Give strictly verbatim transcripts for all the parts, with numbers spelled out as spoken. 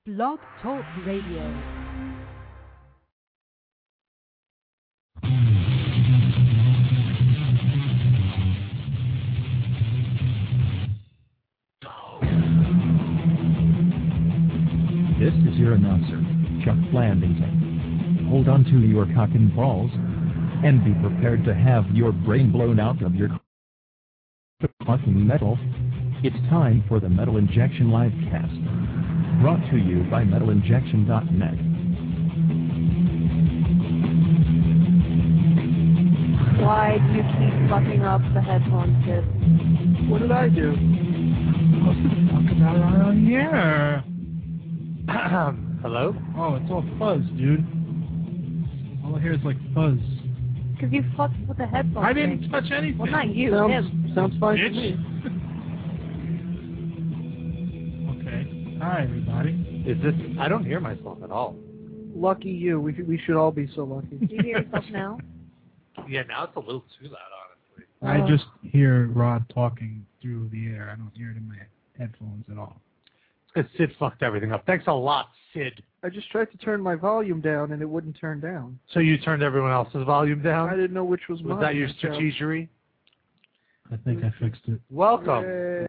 Blog Talk Radio. This is your announcer, Chuck Blandington. Hold on to your cock and balls, and be prepared to have your brain blown out of your fucking metal. It's time for the Metal Injection Livecast, brought to you by metal injection dot net. Why do you keep fucking up the headphones, kid? What did I do? What's the fuck about it on here? Hello? Oh, it's all fuzz, dude. All I hear is like fuzz. Because you fucked with the headphones. I didn't thing. touch anything. Well, not you, sounds, him. Sounds fine Bitch. to me. Okay. Hi, everybody. Is this... I don't hear myself at all. Lucky you. We, we should all be so lucky. Do you hear yourself now? Yeah, now it's a little too loud, honestly. I Oh. just hear Rod talking through the air. I don't hear it in my headphones at all. Because Sid fucked everything up. Thanks a lot, Sid. I just tried to turn my volume down, and it wouldn't turn down. So you turned everyone else's volume down? I didn't know which was, was mine. Was that your strategery? I think I fixed it. Welcome. Yay.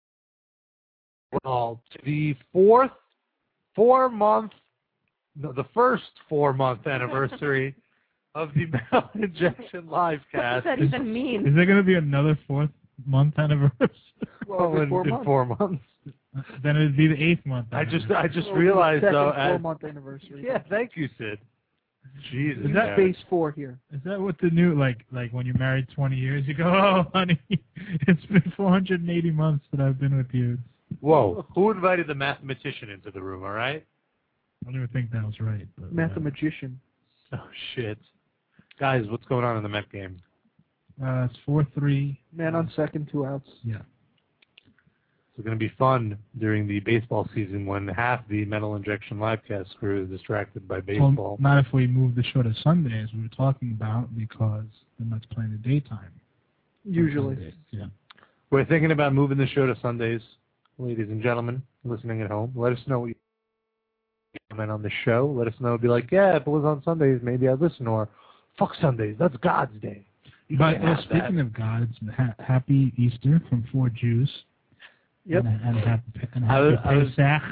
Well, to the fourth, four-month, no, the first four-month anniversary of the Metal Injection Livecast. What does that even mean? Is there going to be another fourth month anniversary? Well, in, four, in months. four months. Then it'd be the eighth month. I just, I just well, realized though. Four month anniversary. Yeah, thank you, Sid. Jesus. Is that base four here? Is that what the new like, like when you married twenty years ago? Oh, honey, it's been four hundred and eighty months that I've been with you. Whoa! Who invited the mathematician into the room? All right. I don't even think that was right. But, Mathematician. Uh, oh shit, guys, what's going on in the Met game? Uh, it's four three. Man on second, two outs. Yeah. It's going to be fun during the baseball season when half the Metal Injection Livecast crew is distracted by baseball. Well, not if we move the show to Sunday, as we were talking about, because the Mets play in the daytime. Usually. Sundays, yeah. We're thinking about moving the show to Sundays, ladies and gentlemen listening at home. Let us know what you comment on the show. Let us know. Be like, yeah, if it was on Sundays, maybe I'd listen. Or, fuck Sundays. That's God's day. You but uh, speaking that. of God, it's ha- happy Easter from four Jews. Yep. And, and happy, and happy I was, I was,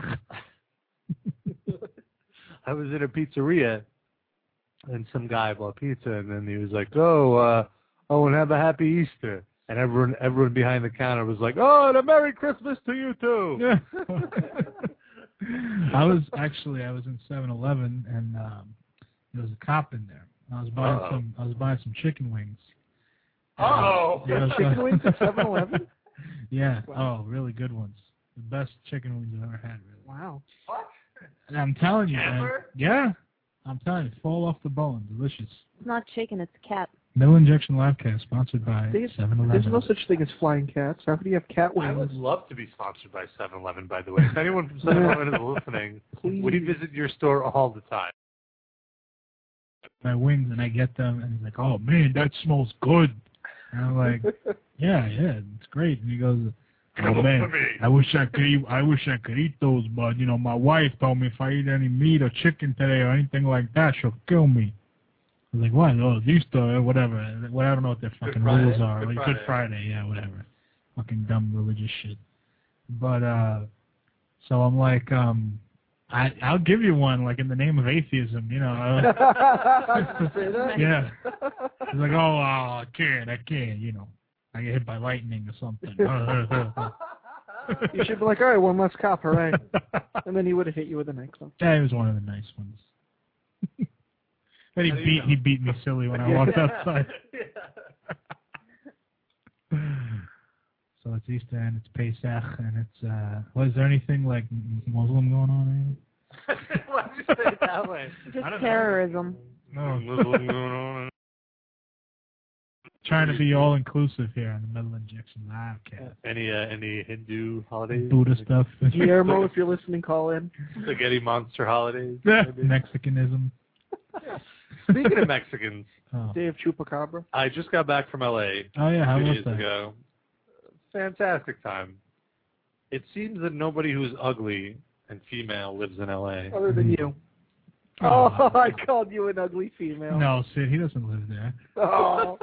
Pesach. I was in a pizzeria, and some guy bought pizza, and then he was like, "Oh, uh, oh, and have a happy Easter." And everyone, everyone behind the counter was like, "Oh, and a Merry Christmas to you too." Yeah. I was actually, I was in seven eleven, and um, there was a cop in there. I was buying Uh-oh. some, I was buying some chicken wings. Oh, yeah, chicken wings at seven eleven. Yeah. Wow. Oh, really good ones. The best chicken wings I've ever had. Really. Wow. What? And I'm telling you, man. Yeah. I'm telling you, fall off the bone. Delicious. It's not chicken, it's cat. Metal Injection Livecast, sponsored by seven eleven. There's no such thing as flying cats. How could you have cat wings? I would love to be sponsored by seven eleven, by the way. If anyone from seven eleven is listening, Please. We visit your store all the time. My wings, and I get them, and he's like, "Oh man, that smells good." And I'm like, "Yeah, yeah, it's great." And he goes, "Oh man, I wish I could eat. I wish I could eat those, but you know, my wife told me if I eat any meat or chicken today or anything like that, she'll kill me." I was like, "What? Oh, it's Easter, whatever. Well, I don't know what their fucking rules are. Good like Friday. Good Friday, yeah, whatever. Fucking dumb religious shit." But uh, so I'm like, um. I, I'll give you one, like in the name of atheism, you know. Say that? Yeah. He's like, oh, uh, I can't, I can't, you know. I get hit by lightning or something. You should be like, all right, one less cop, hooray. And then he would have hit you with a nightclub. Yeah, he was one of the nice ones. Then he beat, he beat me silly when I walked outside. So it's Easter and it's Pesach and it's, uh, was there anything like Muslim going on? Why did you say it that way? Just terrorism. No. Muslim going on. Trying to be all inclusive here on the Metal Injection Livecast. Any, uh, any Hindu holidays? Buddha stuff. Guillermo, if you're listening, call in. Spaghetti monster holidays? Mexicanism. Speaking of Mexicans. Oh. Day of Chupacabra. I just got back from L A Oh yeah, how two was days that? ago. Fantastic time. It seems that nobody who's ugly and female lives in L A. Other than you. Oh. Oh, I called you an ugly female. No, Sid, he doesn't live there. Oh.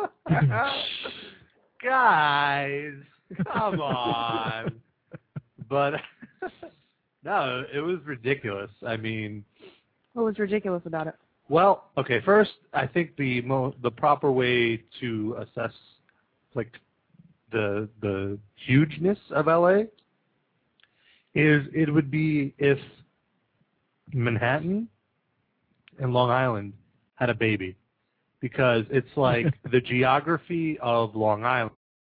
Guys, come on. But no, it was ridiculous. I mean, What was ridiculous about it? well, okay. First, I think the mo- the proper way to assess like the the hugeness of L A is it would be if Manhattan and Long Island had a baby, because it's like the geography of Long Island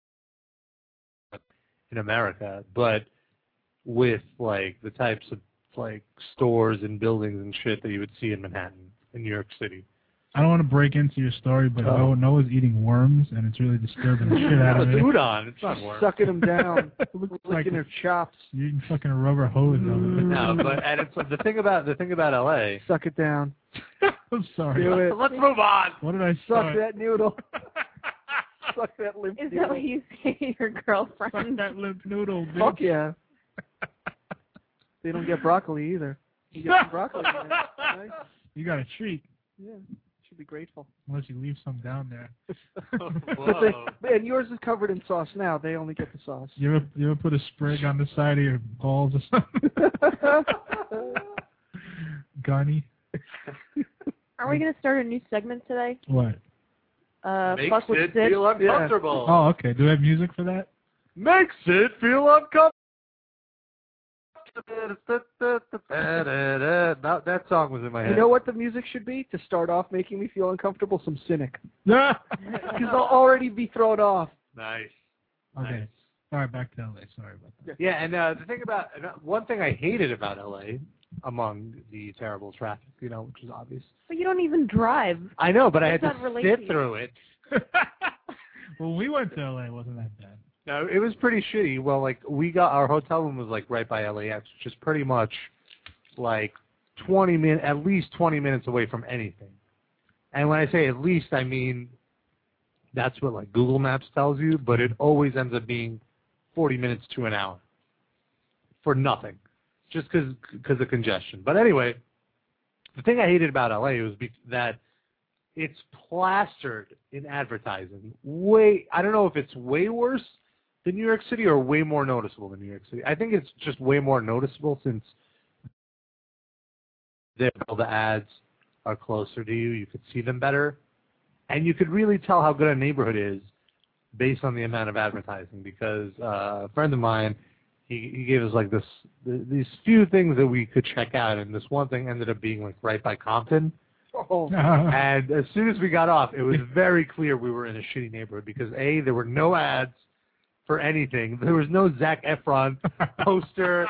in America, but with like the types of like stores and buildings and shit that you would see in Manhattan, in New York City. I don't want to break into your story, but Oh. Noah, Noah's eating worms, and it's really disturbing the shit out of It's me. udon. It's not worm. Sucking them down. Licking like- their chops. You're eating fucking a rubber hose of it. No, but and it's the thing about the thing about L A. Suck it down. I'm sorry. Do it. Let's move on. What did I Suck start? that noodle. Suck that limp Is that noodle. what you say to your Suck girlfriend? that limp noodle, bitch. Fuck yeah. They don't get broccoli either. You get some broccoli. Man. Nice. You got a treat, Yeah. Should be grateful. unless you leave some down there. But Whoa. they, and yours is covered in sauce now. They only get the sauce. You ever you ever put a sprig on the side of your balls or something? Gunny. Are we going to start a new segment today? What? Uh, Makes fuck with it Sid? feel uncomfortable. Oh, okay. Do we have music for that? Makes it feel uncomfortable. That, that song was in my head. You know what the music should be to start off making me feel uncomfortable? Some Cynic. Yeah. Because I'll already be thrown off. Nice. Okay. Nice. All right, back to L A. Sorry about that. Yeah, and uh, the thing about one thing I hated about L A, among the terrible traffic, you know, which is obvious. But you don't even drive. I know, but I had Does to that relate to sit you? through it. When we went to L A, it wasn't that bad. No, it was pretty shitty. Well, like we got our hotel room was like right by L A X, which is pretty much like twenty minutes, at least twenty minutes away from anything. And when I say at least, I mean that's what like Google Maps tells you, but it always ends up being forty minutes to an hour for nothing, just because because of congestion. But anyway, the thing I hated about L A was be- that it's plastered in advertising. Way, I don't know if it's way worse than New York City or way more noticeable than New York City. I think it's just way more noticeable since the the ads are closer to you. You could see them better, and you could really tell how good a neighborhood is based on the amount of advertising. Because uh, a friend of mine, he he gave us like this th- these few things that we could check out, and this one thing ended up being like right by Compton. Oh. And as soon as we got off, it was very clear we were in a shitty neighborhood because A, there were no ads for anything. There was no Zac Efron poster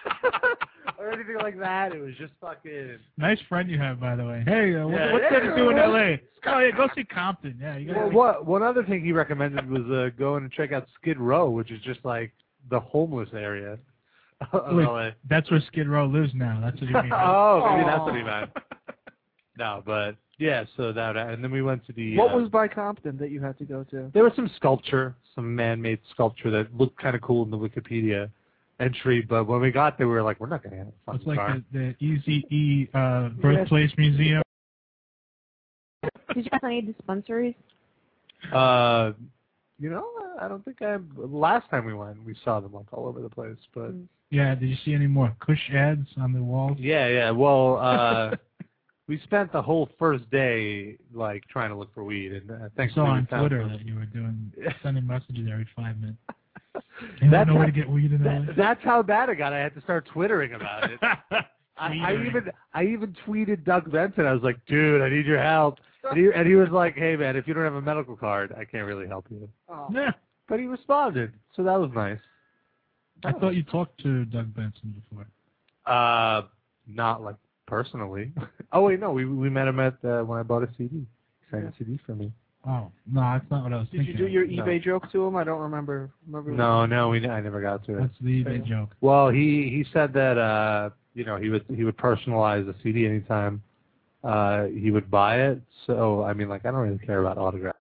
or anything like that. It was just fucking... Nice friend you have, by the way. Hey, uh, what, Yeah, what's yeah, there to do in yeah. L A? Oh, yeah, go see Compton. Yeah, you Well, got. what, one other thing he recommended was uh, going and check out Skid Row, which is just like the homeless area of Wait, L A. that's where Skid Row lives now. That's what you mean. Oh, maybe Aw. that's what he meant. No, but yeah, so that, and then we went to the... What uh, was by Compton that you had to go to? There was some sculpture, some man-made sculpture that looked kind of cool in the Wikipedia entry, but when we got there, we were like, we're not going to have a fucking It's like car. the, the Easy E uh, Birthplace Museum. Did you have any dispensaries? Uh, you know, I don't think I... Last time we went, we saw them like all over the place, but... Mm. Yeah, did you see any more Kush ads on the walls? Yeah, yeah, well, uh, we spent the whole first day, like, trying to look for weed, and uh, I thankfully saw we on found Twitter some. that you were doing sending messages every five minutes. You That's don't know where how- to get weed in L A? That, that's how bad it got. I had to start twittering about it. I, I Tweetering. even I even tweeted Doug Benson. I was like, dude, I need your help. And he, and he was like, hey, man, if you don't have a medical card, I can't really help you. Oh. Yeah, But he responded, so that was nice. I thought you talked to Doug Benson before. Uh, not like personally. Oh wait, no, we we met him at uh, when I bought a C D. He signed a C D for me. Oh, no, that's not what I was Did you thinking. do your No. eBay joke to him? I don't remember. remember No, no, we I never got to it. That's the eBay joke. Well, he he said that uh, you know, he would he would personalize the C D anytime uh, he would buy it. So I mean, like, I don't really care about autographs.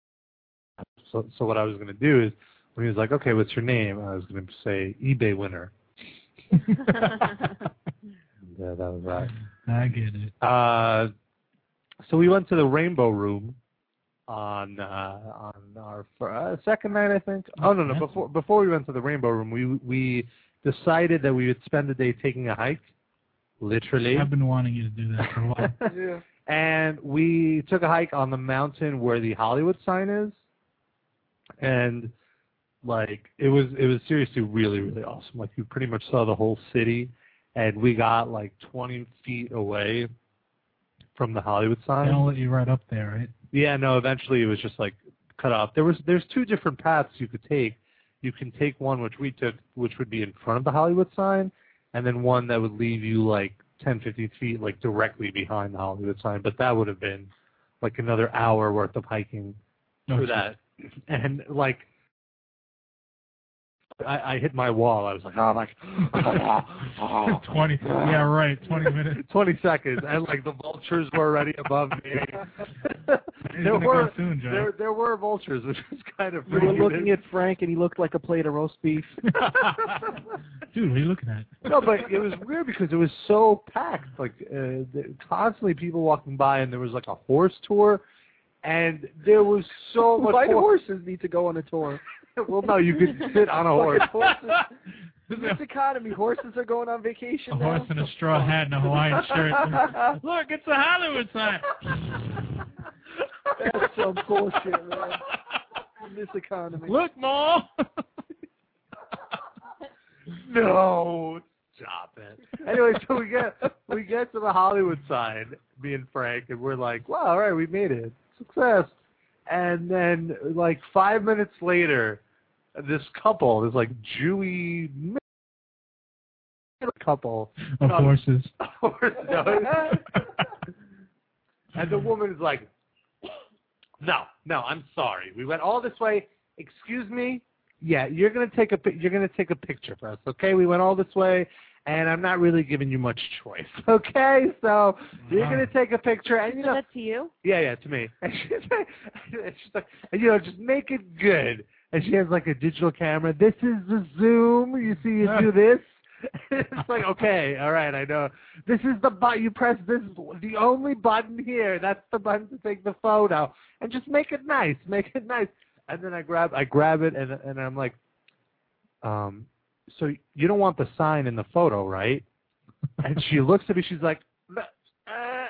So so what I was gonna do is when he was like, okay, what's your name? I was gonna say eBay winner. Yeah, that was right. I get it. Uh, so we went to the Rainbow Room on uh, on our uh, second night, I think. Oh no, no, That's before before we went to the Rainbow Room, we we decided that we would spend the day taking a hike, literally. I've been wanting you to do that for a while. Yeah. And we took a hike on the mountain where the Hollywood sign is, and like it was it was seriously really really awesome. Like you pretty much saw the whole city, and we got like twenty feet away from the Hollywood sign. They don't let you right up there, right? Yeah, no. Eventually, it was just like cut off. There was there's two different paths you could take. You can take one which we took, which would be in front of the Hollywood sign, and then one that would leave you like ten, fifteen feet, like directly behind the Hollywood sign. But that would have been like another hour worth of hiking for Okay. that. And like, I, I hit my wall. I was like, oh my, twenty. Yeah, right. Twenty minutes. twenty seconds, and like the vultures were already above me. He's there gonna were go soon, Joe. there there were vultures, which was kind of You were pretty looking at Frank, and he looked like a plate of roast beef. Dude, what are you looking at? No, but it was weird because it was so packed. Like uh, the, constantly people walking by, and there was like a horse tour, and there was so much. Why do hor- horses need to go on a tour? Well, no, you could sit on a horse. Fucking horses. In this economy, horses are going on vacation A now. horse in a straw hat and a Hawaiian shirt. Look, it's a Hollywood sign. That's some bullshit, man. In this economy. Look, Ma. No, stop it. Anyway, so we get we get to the Hollywood sign, me and Frank, and we're like, "Wow, all right, we made it, success." And then, like five minutes later, this couple, this like Jewy couple, Of um, horses. horse nose. And the woman is like, "No, no, I'm sorry. We went all this way. Excuse me. Yeah, you're gonna take a pi- you're gonna take a picture for us, okay? We went all this way, and I'm not really giving you much choice, okay? So you're Wow. gonna take a picture, and you Is know, that to you? yeah, yeah, to me. And she's like, and she's like, and, you know, just make it good. And she has like a digital camera. This is the zoom. You see, you do this. It's like, okay, all right, I know. This is the button. You press this, the only button here. That's the button to take the photo. And just make it nice. Make it nice. And then I grab, I grab it, and and I'm like, um, so you don't want the sign in the photo, right? And she looks at me. She's like, ah,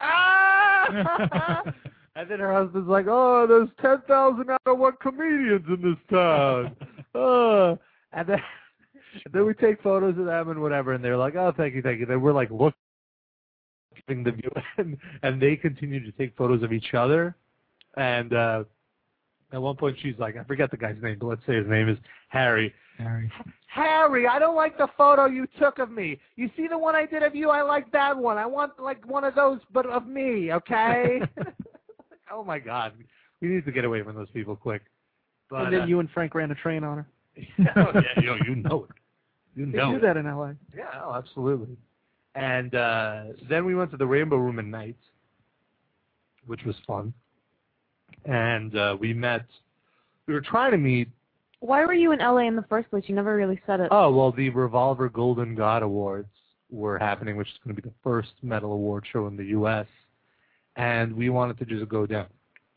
ah! And then her husband's like, oh, there's ten thousand out of one comedians in this town. Oh. And then, and then we take photos of them and whatever, and they're like, oh, thank you, thank you. Then we're like looking the view, and, and they continue to take photos of each other. And uh, at one point, she's like, I forget the guy's name, but let's say his name is Harry. Harry. Harry, I don't like the photo you took of me. You see the one I did of you? I like that one. I want like one of those, but of me, okay? Oh, my God. We need to get away from those people quick. But, And then uh, you and Frank ran a train on her. oh, yeah, you know, you know it. You They know do it. that in L A. Yeah, oh, absolutely. And uh, then we went to the Rainbow Room at night, which was fun. And uh, we met, we were trying to meet. Why were you in L A in the first place? You never really said it. Oh, well, the Revolver Golden God Awards were happening, which is going to be the first metal award show in the U S And we wanted to just go down.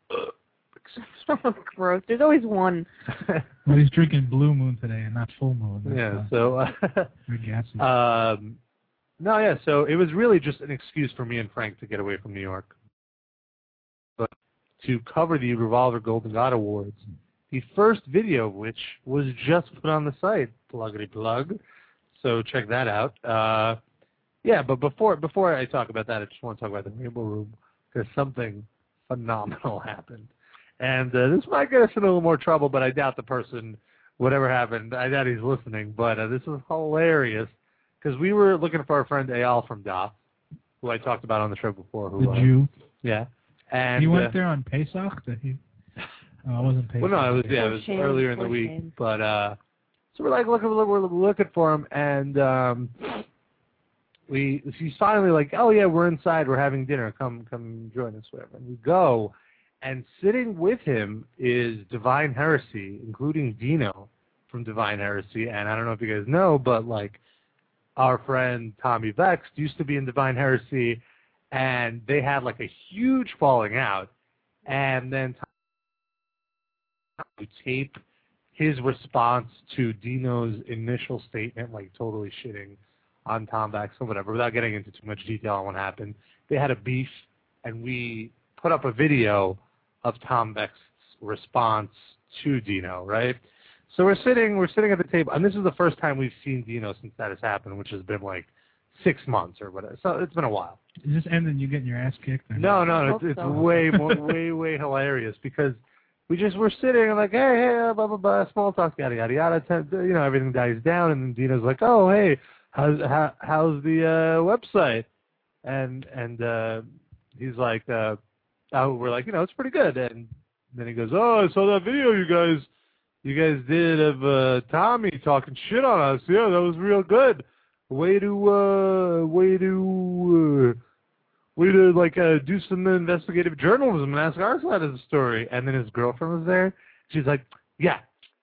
Gross. There's always one. Well, he's drinking Blue Moon today and not Full Moon. That's, Yeah, uh, so, uh, very gassy. um, no, yeah, so it was really just an excuse for me and Frank to get away from New York. But to cover the Revolver Golden God Awards, the first video of which was just put on the site, pluggity plug. So check that out. Uh, yeah, but before before I talk about that, I just want to talk about the Rainbow Room because something phenomenal happened. And uh, this might get us in a little more trouble, but I doubt the person, whatever happened, I doubt he's listening. But uh, this is hilarious because we were looking for our friend Eyal from D A F, who I talked about on the show before. Who, the uh, Jew. Yeah. And He went uh, there on Pesach? That he, oh, it wasn't Pesach. well, no, it was yeah, it was Shame, earlier in the poor week, shame. but uh, so we're like looking, we're looking for him, and um, we she's finally like, oh yeah, we're inside, we're having dinner, come come join us, whatever. And we go, and sitting with him is Divine Heresy, including Dino from Divine Heresy, and I don't know if you guys know, but like our friend Tommy Vext used to be in Divine Heresy, and they had like a huge falling out. And then Tommy would tape his response to Dino's initial statement, like totally shitting on Tom Vext or whatever, without getting into too much detail on what happened. They had a beef, and we put up a video of Tom Vext's response to Dino, right? So we're sitting, we're sitting at the table, and this is the first time we've seen Dino since that has happened, which has been like six months or whatever. So it's been a while. Is this ending you getting your ass kicked? Or no, no, it's, it's so. way more, way, way hilarious because we just were sitting and like, hey, hey, blah blah blah, small talk, yada yada yada. You know, everything dies down, and then Dino's like, oh, hey, how's how, how's the uh, website? And and uh, he's like, uh, oh, we're like, you know, it's pretty good. And then he goes, oh, I saw that video you guys. You guys did of uh, Tommy talking shit on us. Yeah, that was real good. Way to, uh, way to, uh, way to like uh, do some investigative journalism and ask our side of the story. And then his girlfriend was there. She's like, yeah,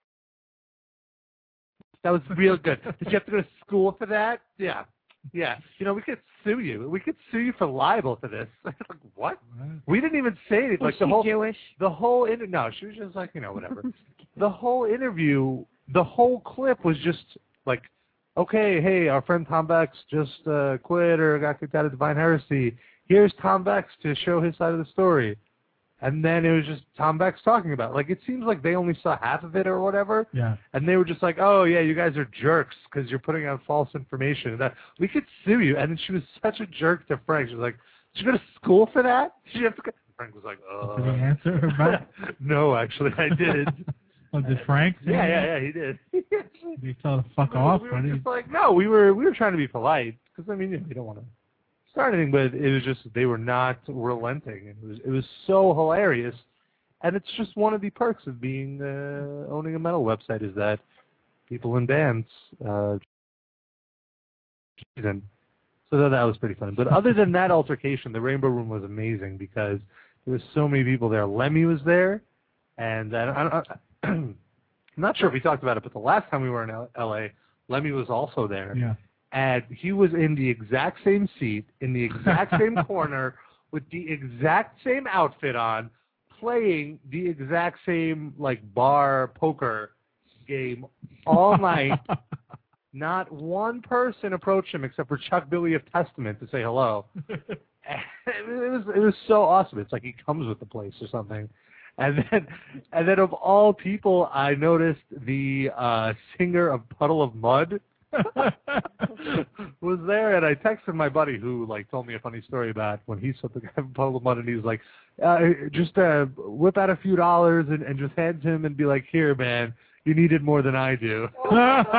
that was real good. Did you have to go to school for that? Yeah, yeah. You know, we could sue you. We could sue you for libel for this. Like, what? We didn't even say anything. Was Like the she whole, Jewish? the whole inter- no, she was just like, you know, whatever. The whole interview, the whole clip was just like, okay, hey, our friend Tom Vext just uh, quit or got kicked out of Divine Heresy. Here's Tom Vext to show his side of the story. And then it was just Tom Vext talking about it. Like, it seems like they only saw half of it or whatever. Yeah. And they were just like, oh, yeah, you guys are jerks because you're putting out false information. And that, we could sue you. And then she was such a jerk to Frank. She was like, did you go to school for that? Did you have to go? Frank was like, uh. Did he answer her back? No, actually, I did. Oh, did Frank? Yeah, yeah, yeah, he did. Did he tell her to fuck No, off? we Or were did he- just like, no, we were we were trying to be polite because I mean, you know, we don't want to start anything, but it was just they were not relenting. It was it was so hilarious, and it's just one of the perks of being uh, owning a metal website is that people in bands. Uh, and so that, that was pretty fun. But other than that altercation, the Rainbow Room was amazing because there was so many people there. Lemmy was there, and I, I, I, I'm not sure if we talked about it, but the last time we were in L A, Lemmy was also there. Yeah. And he was in the exact same seat, in the exact same corner, with the exact same outfit on, playing the exact same like bar poker game all night. Not one person approached him except for Chuck Billy of Testament to say hello. And it was it was so awesome. It's like he comes with the place or something. And then, and then of all people, I noticed the uh, singer of Puddle of Mud was there, and I texted my buddy who like told me a funny story about when he saw the guy from Puddle of Mud, and he was like, uh, just uh, whip out a few dollars and, and just hand to him and be like, here, man, you need it more than I do. and,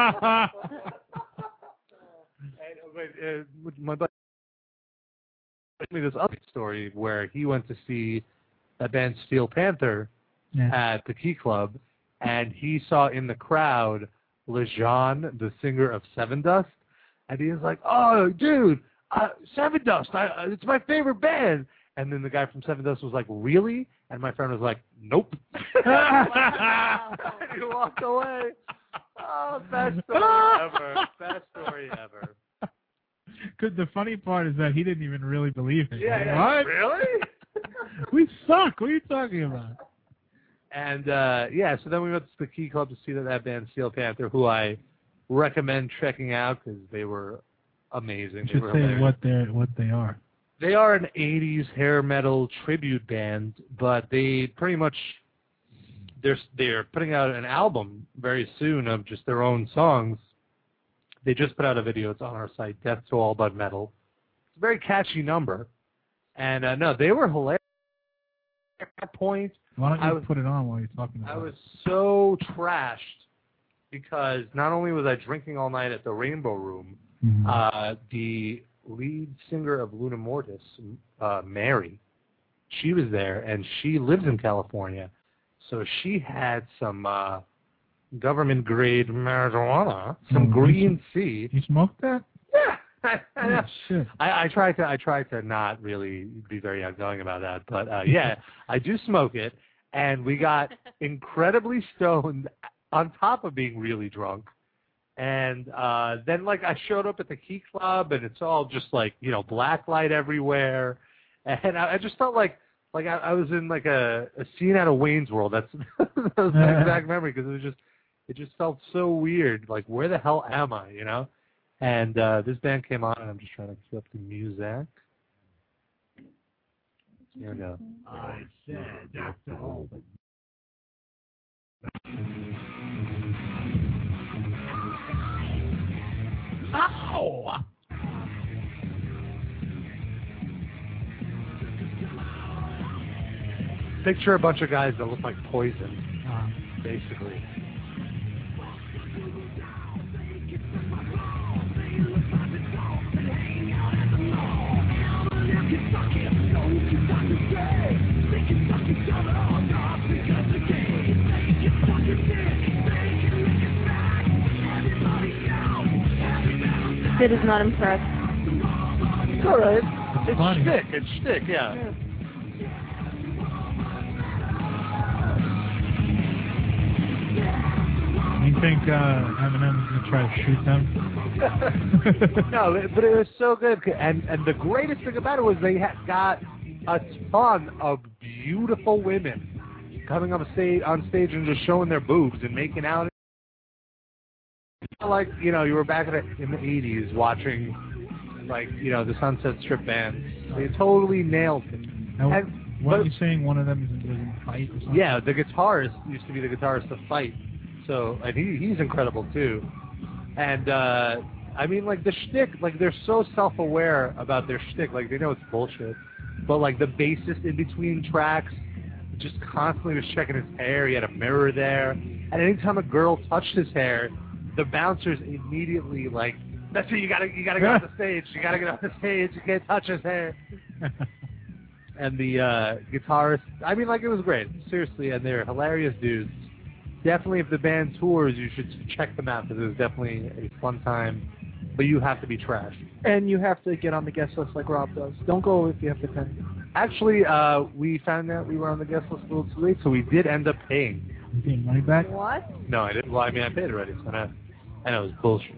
uh, my buddy told me this other story where he went to see that band Steel Panther Yeah. at the Key Club, and he saw in the crowd Lejean, the singer of Seven Dust, and he was like, "Oh, dude, uh, Seven Dust, I, uh, it's my favorite band." And then the guy from Seven Dust was like, "Really?" And my friend was like, "Nope." And he walked away. Oh, best story ever. Best story ever. Cause the funny part is that he didn't even really believe it. Yeah, Like, yeah. What? Really? We suck. What are you talking about? And, uh, yeah, so then we went to the Key Club to see that, that band, Steel Panther, who I recommend checking out because they were amazing. You They should were say hilarious. what they what they are. They are an eighties hair metal tribute band, but they pretty much, they're, they're putting out an album very soon of just their own songs. They just put out a video. It's on our site, Death to All But Metal. It's a very catchy number. And, uh, no, they were hilarious. At that point, Why don't you I was- put it on while you're talking about I was it? so trashed because not only was I drinking all night at the Rainbow Room, Mhm. uh, the lead singer of Luna Mortis, uh, Mary, she was there, and she lives in California. So she had some uh, government-grade marijuana, some Mhm. green tea. You smoked that? Yeah. I, I know. Oh, shit. I, I try to I try to not really be very outgoing about that, but uh, yeah, I do smoke it, and we got incredibly stoned on top of being really drunk, And uh, then, like, I showed up at the Key Club, and it's all just, like, you know, black light everywhere. And I, I just felt like like I, I was in, like, a, a scene out of Wayne's World. That's, that was my exact memory, because it was just, it just felt so weird. Like, where the hell am I, you know? And uh, this band came on, and I'm just trying to keep up the music. Here we go. I said that's all. Ow! Picture a bunch of guys that look like Poison, Uh, basically. Sid is not impressed. It's all right. It's funny. shtick. It's shtick, yeah. Yeah. you think uh, Eminem's gonna try to shoot them? No, but it was so good. And and the greatest thing about it was they had got a ton of beautiful women coming up stage, on stage and just showing their boobs and making out. Like, you know, you were back in the, in the eighties watching, like, you know, the Sunset Strip band. They totally nailed it. Now, And- what but- are you saying? One of them is in, is in fight or something? Yeah, the guitarist used to be the guitarist of Fight. So, and he he's incredible too. And uh, I mean, like the shtick, like they're so self-aware about their shtick, like they know it's bullshit. But like the bassist in between tracks, just constantly was checking his hair. He had a mirror there, and anytime a girl touched his hair, the bouncers immediately like, that's it. You gotta you gotta get off the stage. You gotta get off the stage. You can't touch his hair. And the uh, guitarist, I mean, like, it was great. Seriously, and they're hilarious dudes. Definitely, if the band tours, you should check them out, because it was definitely a fun time. But you have to be trashed. And you have to get on the guest list like Rob does. Don't go if you have to pay. Actually, uh, we found out we were on the guest list a little too late, so we did end up paying. You getting money back? What? No, I didn't. Well, I mean, I paid already, so I know, I know it was bullshit.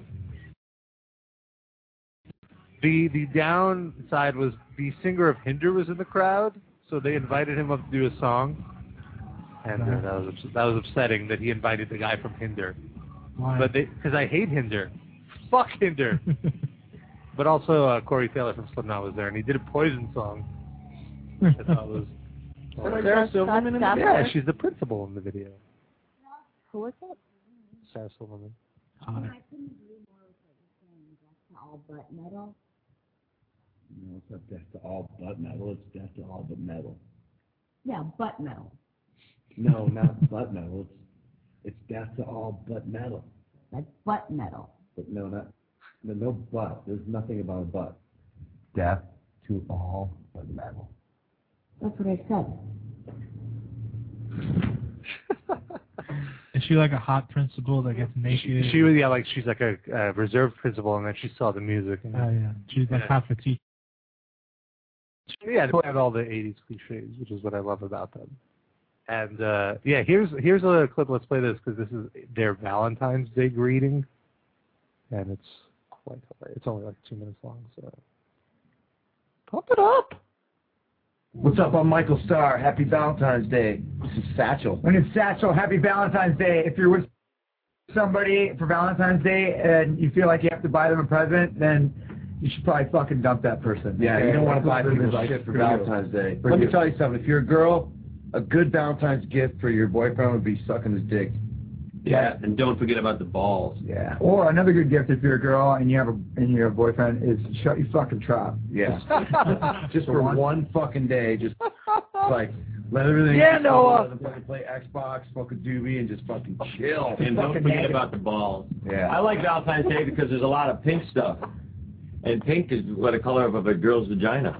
The the downside was the singer of Hinder was in the crowd, so they invited him up to do a song, and uh, that was ups- that was upsetting that he invited the guy from Hinder. Why? But because I hate Hinder, fuck Hinder. But also uh, Corey Taylor from Slipknot was there, and he did a Poison song, which I thought was. Was Sarah Silverman in the video? Yeah, she's the principal in the video. Who is it? Sarah Silverman. Uh, all butt metal? No, it's not death to all butt metal. It's death to all but metal. Yeah, butt metal. No, not butt metal. It's it's death to all but metal. That's butt metal. But no, not no, no butt. There's nothing about a butt. Death to all but metal. That's what I said. is she like a hot principal that gets naked? She, she was yeah, like she's like a uh, reserved principal, and then she saw the music. And, Oh yeah, she's like Yeah. half a teacher. yeah, they have all the eighties cliches, which is what I love about them. And uh, yeah, here's here's a clip. Let's play this because this is their Valentine's Day greeting, and it's quite hilarious. It's only like two minutes long, so pump it up. What's up? I'm Michael Starr. Happy Valentine's Day. This is Satchel. My name's Satchel. Happy Valentine's Day. If you're with somebody for Valentine's Day and you feel like you have to buy them a present, then you should probably fucking dump that person. Yeah, you don't want to buy This people is like shit for you. Valentine's Day. For Let me you. tell you something. If you're a girl, a good Valentine's gift for your boyfriend would be sucking his dick. Yeah, and don't forget about the balls. Yeah. Or another good gift if you're a girl and you have a and you have a boyfriend is shut your fucking trap. Yeah. Just for one. one fucking day, just like let everything. Yeah, Noah. Let them fucking play Xbox, smoke a doobie, and just fucking chill. And don't Fucking forget naked. about the balls. Yeah. I like Valentine's Day because there's a lot of pink stuff. And pink is what the color of a girl's vagina.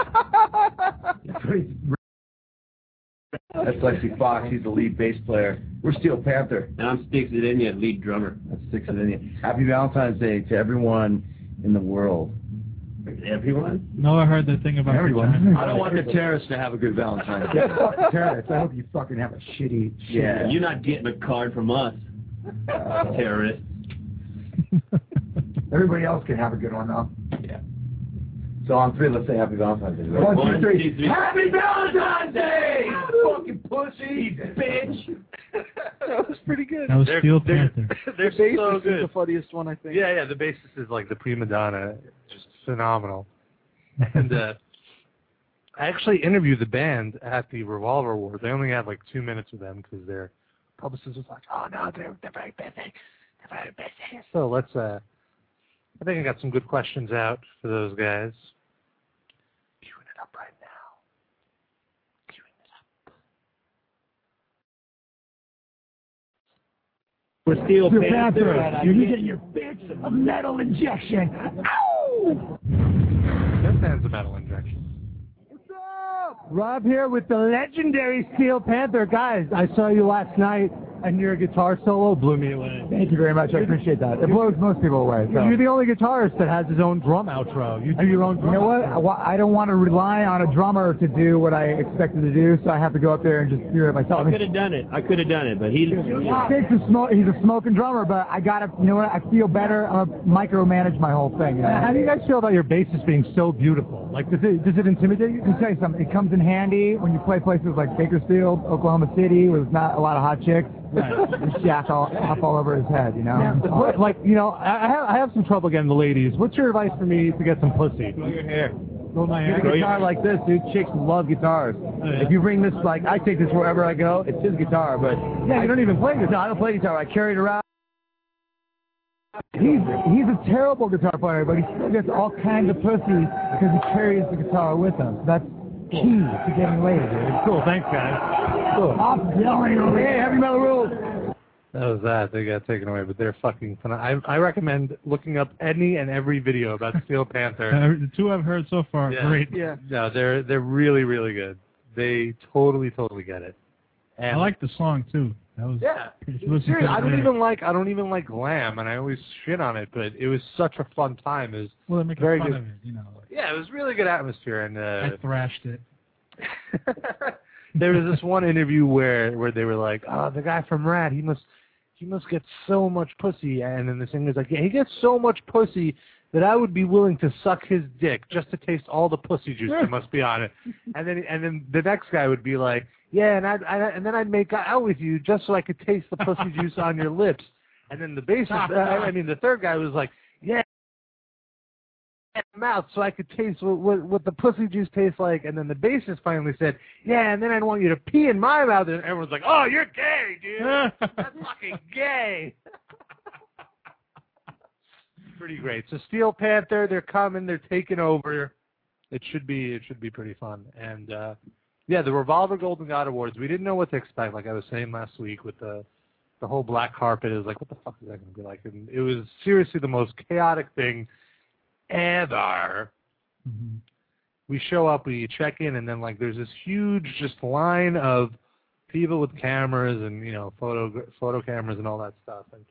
That's Lexi Fox. He's the lead bass player. We're Steel Panther. And I'm Sticks It In Ya, lead drummer. That's Sticks It In Ya. Happy Valentine's Day to everyone in the world. Everyone? Noah heard the thing about Everyone. vagina. I don't want the terrorists to have a good Valentine's Day. Yeah, fuck terrorists. I hope you fucking have a shitty, shitty Yeah, you're not getting a card from us, terrorists. Everybody else can have a good one, though. Yeah. So on three, let's say Happy Valentine's Day. One, One, two, three. two, three. Happy Valentine's Day! Fucking pussy, bitch! That was pretty good. That was they're, Steel they're, Panther. They're The bassist so is good. the funniest one, I think. Yeah, yeah. The bassist is like the prima donna, just phenomenal. And uh, I actually interviewed the band at the Revolver Awards. I only had like two minutes with them because their publicist was like, "Oh no, they're they're very busy, they're very busy." So let's. Uh, I think I got some good questions out for those guys. Queuing it up right now. Queuing it up. For Steel Steel Panther, Panther, you're getting your fix of metal injection. Ow! That sounds a metal injection. Rob here with the legendary Steel Panther. Guys, I saw you last night, and your guitar solo blew me away. Thank you very much. I appreciate that. It blows most people away. So. You're the only guitarist that has his own drum outro. You do your own drum. You know what? I wa- I don't want to rely on a drummer to do what I expected to do, so I have to go up there and just do it myself. I could have done it. I could have done it, but he. Jake's a smoke, he's a smoking drummer, but I gotta, you know what? I feel better. I'm gonna micromanage my whole thing. You know? How do you guys feel about your bassist being so beautiful? Like, does it does it intimidate you? Let me tell you something. It comes in handy when you play places like Bakersfield, Oklahoma City, where there's not a lot of hot chicks. Right. Just jack all, off all over his head, you know? Yeah, like, you know, I I have, I have some trouble getting the ladies. What's your advice for me to get some pussy? Grow your hair. Grow my hair. Get a guitar like this, dude. Chicks love guitars. yeah. If you bring this, like, I take this wherever I go. It's his guitar, but Yeah, you don't even play guitar. no, I don't play guitar. I carry it around. He's he's a terrible guitar player, but he still gets all kinds of pussy because he carries the guitar with him. That's key to getting laid, dude. Cool, thanks, guys. Cool. I'm yelling over here. Heavy metal rules. That was that. They got taken away, but they're fucking fun. I, I recommend looking up any and every video about Steel Panther. Uh, the two I've heard so far, Yeah. great. Yeah. No, they're they're really really good. They totally totally get it. And I like the song too. That was yeah. if you listen to Seriously, the I don't lyrics. even like I don't even like glam, and I always shit on it, but it was such a fun time. It was Well, they're making very fun good. of it, you know. Like, Yeah, it was really good atmosphere, and uh, I thrashed it. there was this one interview where where they were like, "Oh, the guy from Rat, he must he must get so much pussy," and then the singer's like, "Yeah, he gets so much pussy that I would be willing to suck his dick just to taste all the pussy juice that must be on it." And then and then the next guy would be like, "Yeah, and I and then I'd make out with you just so I could taste the pussy juice on your lips." And then the bassist, uh, I mean the third guy was like, "Yeah, mouth so I could taste what, what what the pussy juice tastes like." And then the bassist finally said, "Yeah, and then I'd want you to pee in my mouth." And everyone's like, "Oh, you're gay, dude. That's fucking gay." Pretty great. So Steel Panther, they're coming, they're taking over. It should be it should be pretty fun. And uh, yeah, the Revolver Golden God Awards, we didn't know what to expect. Like I was saying last week with the the whole black carpet, it was like, what the fuck is that going to be like? And it was seriously the most chaotic thing ever. Mm-hmm. We show up, we check in, and then like there's this huge just line of people with cameras and you know photo photo cameras and all that stuff. And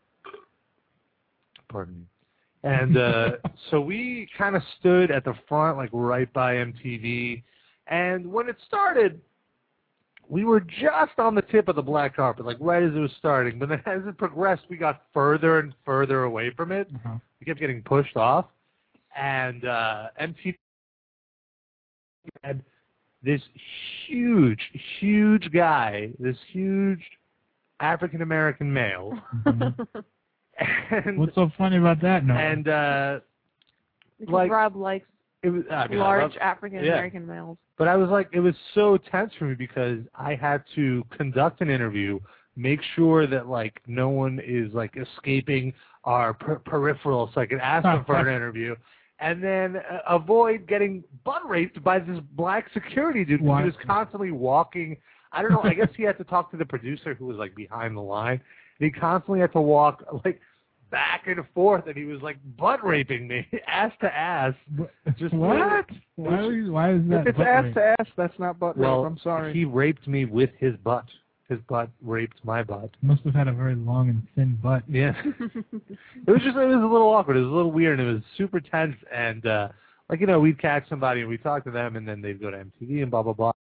pardon me. And uh, so we kind of stood at the front, like right by M T V. And when it started, we were just on the tip of the black carpet, like right as it was starting. But then as it progressed, we got further and further away from it. Uh-huh. We kept getting pushed off. And uh, M T V had this huge, huge guy, this huge African-American male. Mm-hmm. And, What's so funny about that? No. and uh, Because like Rob likes it was I mean, I large love- African American males. But I was like, it was so tense for me because I had to conduct an interview, make sure that like no one is like escaping our per- peripheral, so I could ask them for an interview, and then uh, avoid getting butt raped by this black security dude. 'Cause Why? he was constantly walking. I don't know. I guess he had to talk to the producer who was like behind the line. And he constantly had to walk like back and forth, and he was like butt raping me, ass to ass. Just What? Why, are you, why is that? If it's butt ass rape? to ass, that's not butt rape. Well, I'm sorry. he raped me with his butt. His butt raped my butt. Must have had a very long and thin butt. Yeah. It was just, it was a little awkward. It was a little weird, and it was super tense. And, uh, like, you know, we'd catch somebody, and we'd talk to them, and then they'd go to M T V and blah, blah, blah.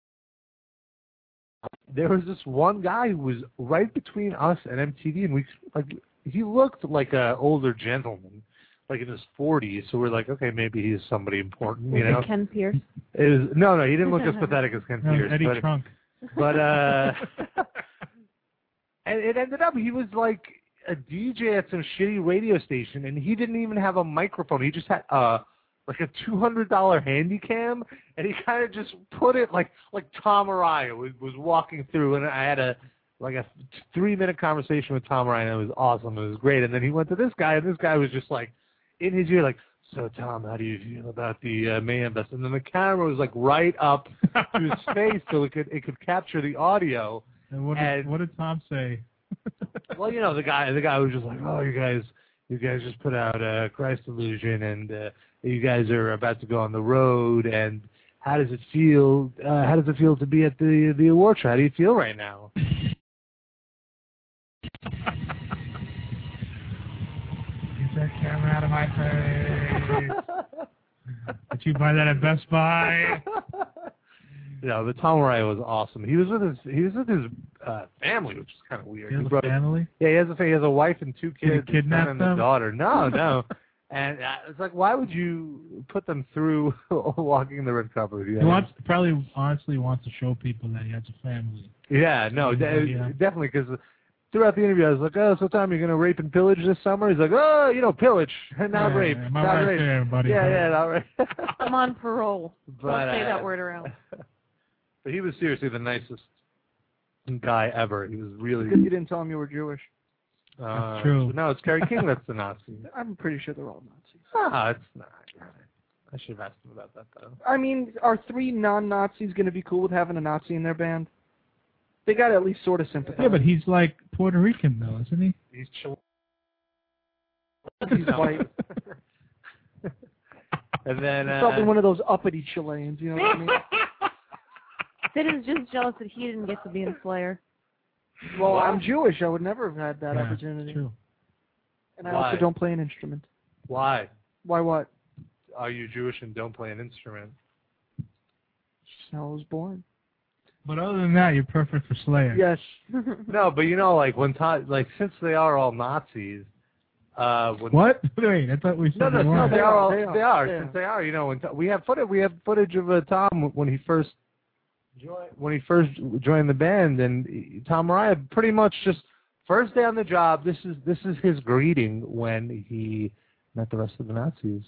There was this one guy who was right between us and M T V, and we, like, he looked like a older gentleman, like in his forties. So we're like, okay, maybe he's somebody important, you Was know? it Ken Pierce? It was, no, no, he didn't look as pathetic as Ken No, Pierce. Eddie but, Trunk. But uh, and it ended up he was like a D J at some shitty radio station, and he didn't even have a microphone. He just had uh like a two hundred dollar handy cam, and he kind of just put it like like Tom Araya was, was walking through, and I had a like a three minute conversation with Tom Araya, and it was awesome. It was great. And then he went to this guy, and this guy was just like in his ear, like, so Tom, how do you feel about the uh, Mayhem Fest? And then the camera was like right up to his face, so it could it could capture the audio. And what did, And- what did Tom say? Well, you know, the guy the guy was just like, oh, you guys you guys just put out uh, Christ Illusion, and uh, you guys are about to go on the road, and how does it feel? Uh, how does it feel to be at the the award show? How do you feel right now? Get that camera out of my face. Did you buy that at Best Buy? You know, but Tom Araya was awesome. He was with his he was with his uh, family, which is kind of weird. He has He a brought- family? Yeah, he has a fa- he has a wife and two Did he kids, a kidnap son and a them? daughter. No, no. And uh, it's like, why would you put them through walking the red carpet with you? He wants probably honestly wants to show people that he has a family. Yeah, no, de- Yeah. definitely, because throughout the interview, I was like, oh, so Tom, you're going to rape and pillage this summer? He's like, oh, you know, pillage, not Yeah, rape. am I not right rape. there, buddy? Yeah, yeah, not rape. I'm on parole. But, Don't say uh, that word around. But he was seriously the nicest guy ever. He was really... Because you didn't tell him you were Jewish. Uh, That's true. No, it's Kerry King that's the Nazi. I'm pretty sure they're all Nazis. Ah, it's not. I should have asked him about that, though. I mean, are three non-Nazis going to be cool with having a Nazi in their band? They got to at least sort of sympathize. Yeah, but he's like Puerto Rican though, isn't he? He's chill. He's white. And then... He's Uh, probably one of those uppity Chileans, you know what I mean? Sid is just jealous that he didn't get to be in Slayer. Well, I'm Jewish. I would never have had that Yeah, opportunity. True. And I Why? also don't play an instrument. Why? Why what? Are you Jewish and don't play an instrument? Just how I was born. But other than that, you're perfect for Slayer. Yes. No, but you know, like when Todd, like since they are all Nazis, uh, when What? Wait, I thought we said No, no, they no, weren't. they are all They they are, are, they are. since they are. You know, when we have footage, we have footage of uh, Tom when he first joined when he first joined the band, and he- Tom Araya pretty much just first day on the job. This is this is his greeting when he met the rest of the Nazis.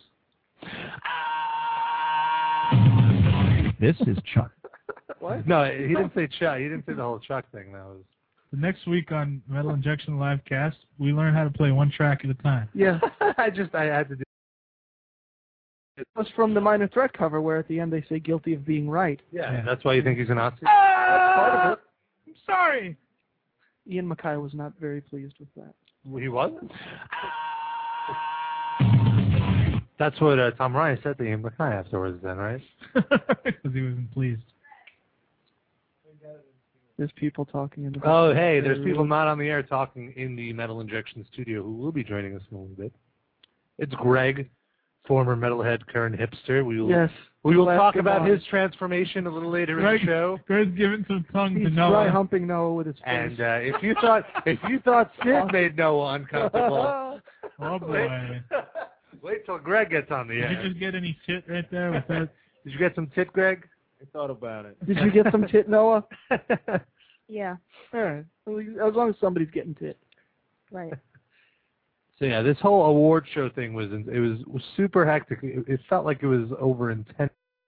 This is Chuck. What? No, he didn't say Chuck. He didn't say the whole Chuck thing. That was. The next week on Metal Injection Live Cast, we learn how to play one track at a time. Yeah. I just I had to do. It was from the Minor Threat cover where at the end they say guilty of being right. Yeah, Yeah. that's why you think he's a Nazi. That's part of it. I'm sorry. Ian Mackay was not very pleased with that. Well, he wasn't. That's what uh, Tom Ryan said to Ian Mackay afterwards, then, right? Because he wasn't pleased. There's people talking in the Oh, hey, there's people not on the air talking in the Metal Injection studio who will be joining us in a little bit. It's Greg, former metalhead, current hipster. We will, Yes. we will We'll talk ask him about on. his transformation a little later Greg, in the show. Greg's giving some tongue He's to dry Noah. humping Noah with his face. And uh, if you thought if you thought Sid made Noah uncomfortable, Oh boy. wait till Greg gets on the Did air. you just get any tit right there with that? Did you get some tit, Greg? I thought about it. Did you get some tit, Noah? Yeah, All right. Well, as long as somebody's getting tit. right. So yeah, this whole award show thing was it was, was super hectic. It, it felt like it was over in ten.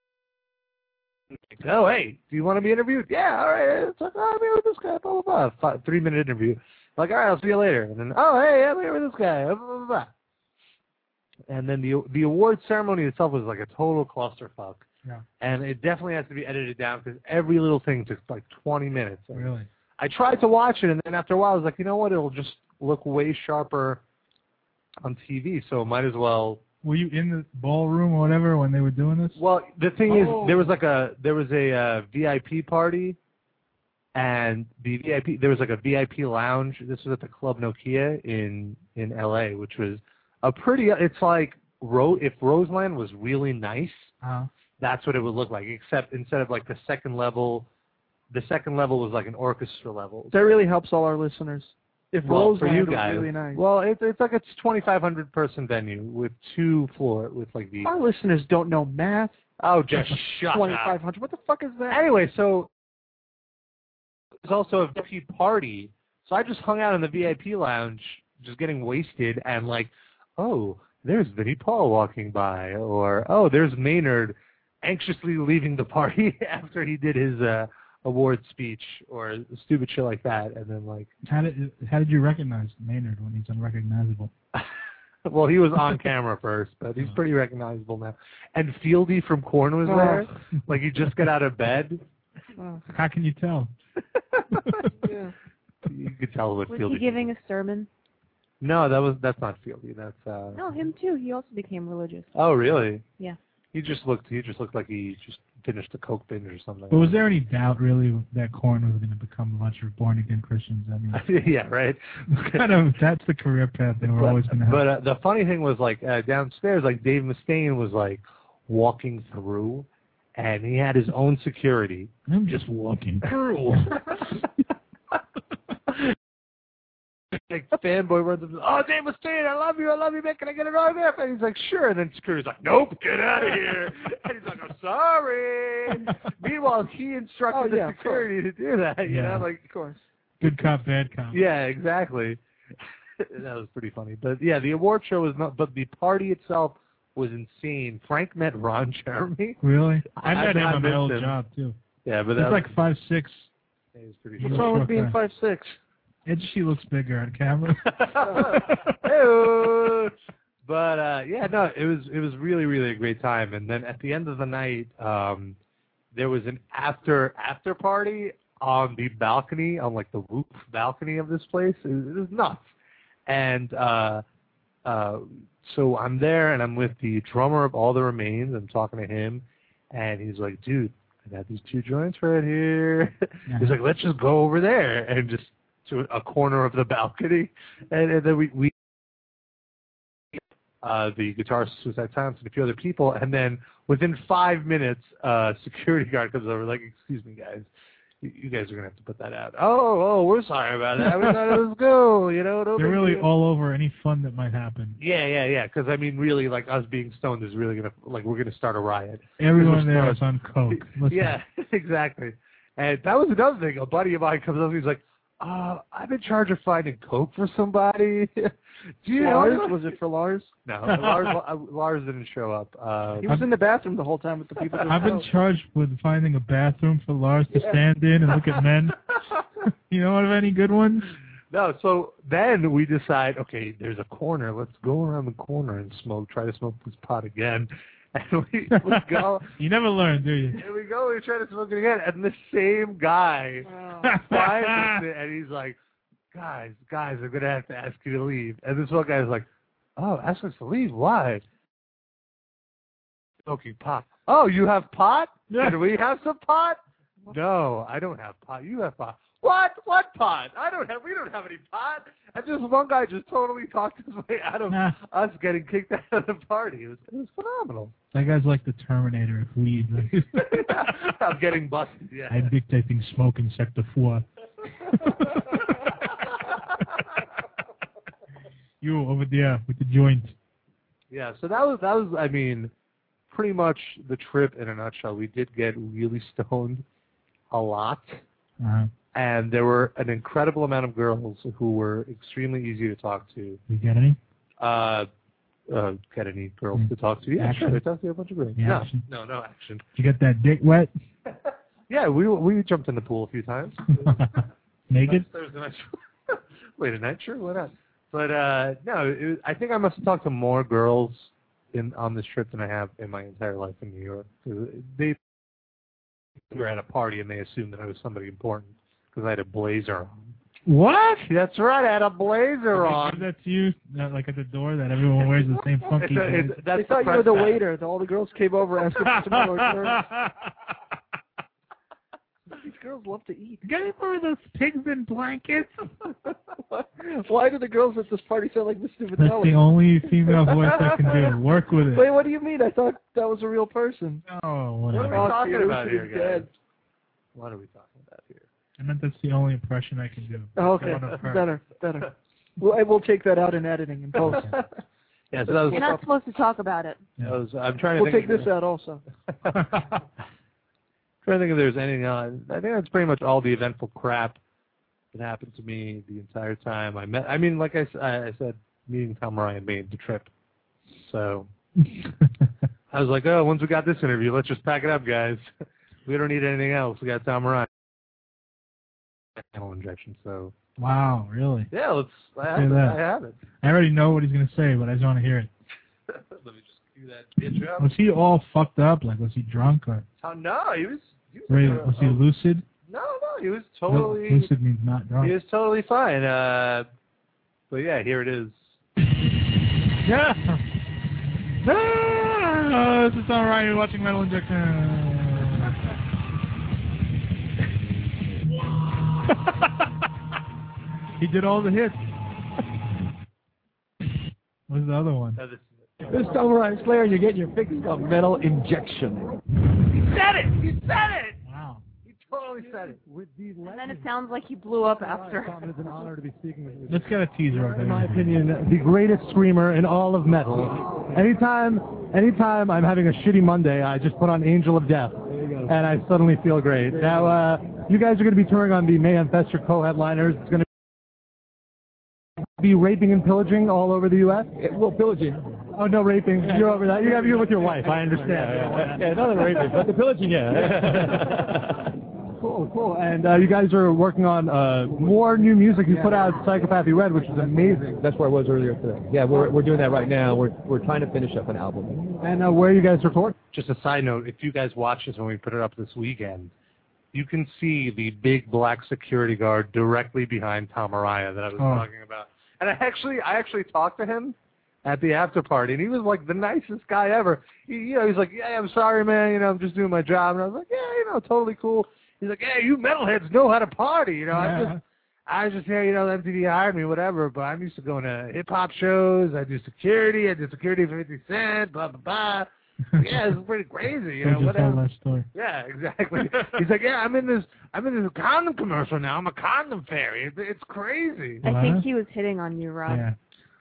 Oh hey, do you want to be interviewed? Yeah, all right. It's like, oh, I'm here with this guy. Blah blah blah. Five, three minute interview. Like, all right, I'll see you later. And then, oh hey, I'm here with this guy. Blah blah blah. blah. And then the the award ceremony itself was like a total clusterfuck. Yeah. And it definitely has to be edited down because every little thing took like twenty minutes. And Really? I tried to watch it, and then after a while, I was like, you know what? It'll just look way sharper on T V, so might as well. Were you in the ballroom or whatever when they were doing this? Well, the thing Oh. is, there was like a there was a uh, V I P party, and the V I P there was like a V I P lounge. This was at the Club Nokia in in L A, which was a pretty. It's like Ro- if Roseland was really nice. Uh-huh. That's what it would look like, except instead of like the second level, the second level was like an orchestra level. That really helps all our listeners. If well, Roseland for you was guys. really nice. Well, it's it's like a twenty-five hundred person venue with two floor with like the. Our listeners don't know math. Oh, just shut up. twenty-five hundred. What the fuck is that? Anyway, so there's also a V I P party. So I just hung out in the V I P lounge, just getting wasted, and like, oh, there's Vinnie Paul walking by, or oh, there's Maynard anxiously leaving the party after he did his uh, award speech, or stupid shit like that, and then like. How did how did you recognize Maynard when he's unrecognizable? Well, he was on camera first, but he's pretty recognizable now. And Fieldy from Korn was there, like he just got out of bed. Oh. How can you tell? Yeah. You could tell what Was Fieldy. he giving a sermon? No, that was that's not Fieldy. That's uh. No, him too. He also became religious. Oh, really? Yeah. He just looked. He just looked like he just finished a coke binge or something. But was there any doubt really that Korn was going to become a bunch of born again Christians? I mean, yeah, right. kind of that's the career path they were but, always going to have. But uh, the funny thing was like uh, downstairs, like Dave Mustaine was like walking through, and he had his own security. I'm just walking through. Like fanboy runs up, oh, Dave Mustaine, I love you, I love you, man. Can I get an autograph? And he's like, sure. And then security's like, nope, get out of here. And he's like, I'm sorry. Meanwhile, he instructed Oh, yeah, the security to do that. You Yeah. know, like, Of course. Good cop, bad cop. yeah, exactly. That was pretty funny. But yeah, the award show was not. But the party itself was insane. Frank met Ron Jeremy. Really? I I- met him I on my missed old him. job too. Yeah, but He's that like five six. was, he was pretty What's short. wrong with short being guy. five six? And she looks bigger on camera. Hey-o. But uh, yeah, no, it was it was really really a great time. And then at the end of the night, um, there was an after after party on the balcony, on like the roof balcony of this place. It was, it was nuts. And uh, uh, so I'm there, and I'm with the drummer of All the Remains. I'm talking to him, and he's like, "Dude, I got these two joints right here." Yeah. He's like, "Let's just go over there," and just to a corner of the balcony, and, and then we we uh, the guitarist Suicide Silence and a few other people, and then within five minutes, uh, security guard comes over, like, "Excuse me, guys, you, you guys are gonna have to put that out." Oh, oh, we're sorry about that. We thought it was cool, you know. No They're big really deal. all over any fun that might happen. Yeah, yeah, yeah. Because I mean, really, like us being stoned is really gonna like we're gonna start a riot. Everyone We're there stoned. is on coke. Listen, Yeah, exactly. And that was another thing. A buddy of mine comes up and he's like, uh, I'm in charge of finding coke for somebody. Do you know? Lars? Was it for Lars? No, Lars, uh, Lars didn't show up. Uh, He was in the bathroom the whole time with the people. that I've been know. charged with finding a bathroom for Lars to Yeah. stand in and look at men. You know of any good ones? No, so then we decide, okay, there's a corner. Let's go around the corner and smoke. Try to smoke this pot again. And we, we go. You never learn, do you? And we go, we try to smoke it again, and the same guy finds it, and he's like, guys, guys, I'm going to have to ask you to leave. And this one guy's like, oh, ask us to leave? Why? Smoking pot. Oh, you have pot? Can we have some pot? No, I don't have pot. You have pot. What? What pot? I don't have, we don't have any pot. And this one guy just totally talked his way out of Nah. us getting kicked out of the party. It was, it was phenomenal. That guy's like the Terminator of weed. I'm getting busted, yeah. I'm dictating smoke in Sector four. You over there with the joint. Yeah, so that was, that was, I mean, pretty much the trip in a nutshell. We did get really stoned a lot, Uh-huh. and there were an incredible amount of girls who were extremely easy to talk to. You get any? Uh, uh, get any girls Mm. to talk to? Yeah, Action? sure. I talked to a bunch of girls. Yeah, no, action. no, no action. Did you get that dick wet? Yeah, we we jumped in the pool a few times. Naked? Thursday night. Wait a night, sure, why not? But uh, no, it was, I think I must have talked to more girls in on this trip than I have in my entire life in New York. They were at a party and they assumed that I was somebody important because I had a blazer on. What? That's right, I had a blazer on. That's you, not like at the door that everyone wears the same funky It's a- it's- clothes. that's They thought the you were the press waiter. All the girls came over asking for some more girls. These girls love to eat. You got any more of those pigs in blankets? Why do the girls at this party sound like Mister That's the Vitelli? only female voice I can do. Work with it. Wait, what do you mean? I thought that was a real person. Oh, What whatever. are we talking Peter about Russo here, is guys? dead. What are we talking about here? I meant that's the only impression I can do. Oh, okay, One of her. better, better. We'll, I will take that out in editing and post. Yeah, so that was, You're not supposed to talk about it. that was, I'm trying to We'll think take this out also. trying to think if there's anything on. I think that's pretty much all the eventful crap that happened to me the entire time I met. I mean, like I, s- I- I said, meeting Tom Ryan made the trip. So I was like, oh, once we got this interview, let's just pack it up, guys. We don't need anything else. We got Tom Ryan. Anal injection. So Wow, really? yeah, let's. I Let's have hear it. that. I have it. I already know what he's going to say, but I just want to hear it. Let me just cue that bitch up. Was he all fucked up? Like, was he drunk or Oh, no, he was. He was, Wait, uh, was he lucid? No, no, he was Lu- totally. Lucid means not drunk. He was totally fine. Uh, but yeah, here it is. Yeah. Ah, this is all right. You're watching Metal Injection. He did all the hits. What's the other one? No, this, This is Tom Ryan Slayer, and you're getting your fix of Metal Injection. he said it. He said it. Wow. He totally said it. With these And then it sounds like he blew up after. Tom, it's an honor to be speaking with you. Let's get a teaser of In my that. opinion, the greatest screamer in all of metal. Anytime, anytime I'm having a shitty Monday, I just put on Angel of Death, and I suddenly feel great. Now, uh, you guys are going to be touring on the Mayhem Fest, your co-headliners. It's going to be raping and pillaging all over the U S. Well, pillaging. Oh, no raping. You're over that. You have you with your wife. I understand. Yeah, yeah, not the raping, but the pillaging, yeah. Cool, cool. And uh, you guys are working on uh, more new music. You put out Psychopathy Red, which is amazing. That's where I was earlier today. Yeah, we're we're doing that right now. We're we're trying to finish up an album. And uh, where are you guys recording? Just a side note: if you guys watch this when we put it up this weekend, you can see the big black security guard directly behind Tom Araya that I was Oh. talking about. And I actually, I actually talked to him at the after party, and he was like the nicest guy ever. He, you know, he's like, "Yeah, I'm sorry, man. You know, I'm just doing my job." And I was like, "Yeah, you know, totally cool." He's like, "Yeah, you metalheads know how to party. You know, I Yeah. just, I was just here. You know, M T V hired me, whatever. But I'm used to going to hip hop shows. I do security. I do security for fifty cent. Blah blah blah." Yeah, it's pretty crazy. You They know, just told whatever. that story. Yeah, exactly. He's like, yeah, I'm in this, I'm in this condom commercial now. I'm a condom fairy. It's, it's crazy. I What? think he was hitting on you, Rob. Yeah.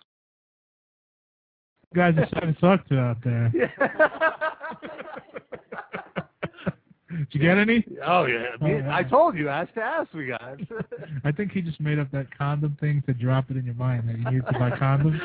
You guys are starting to talk to out there. Did you get any? Oh yeah. Oh, yeah. I told you, ass to ass we got. I think he just made up that condom thing to drop it in your mind that you need to buy condoms.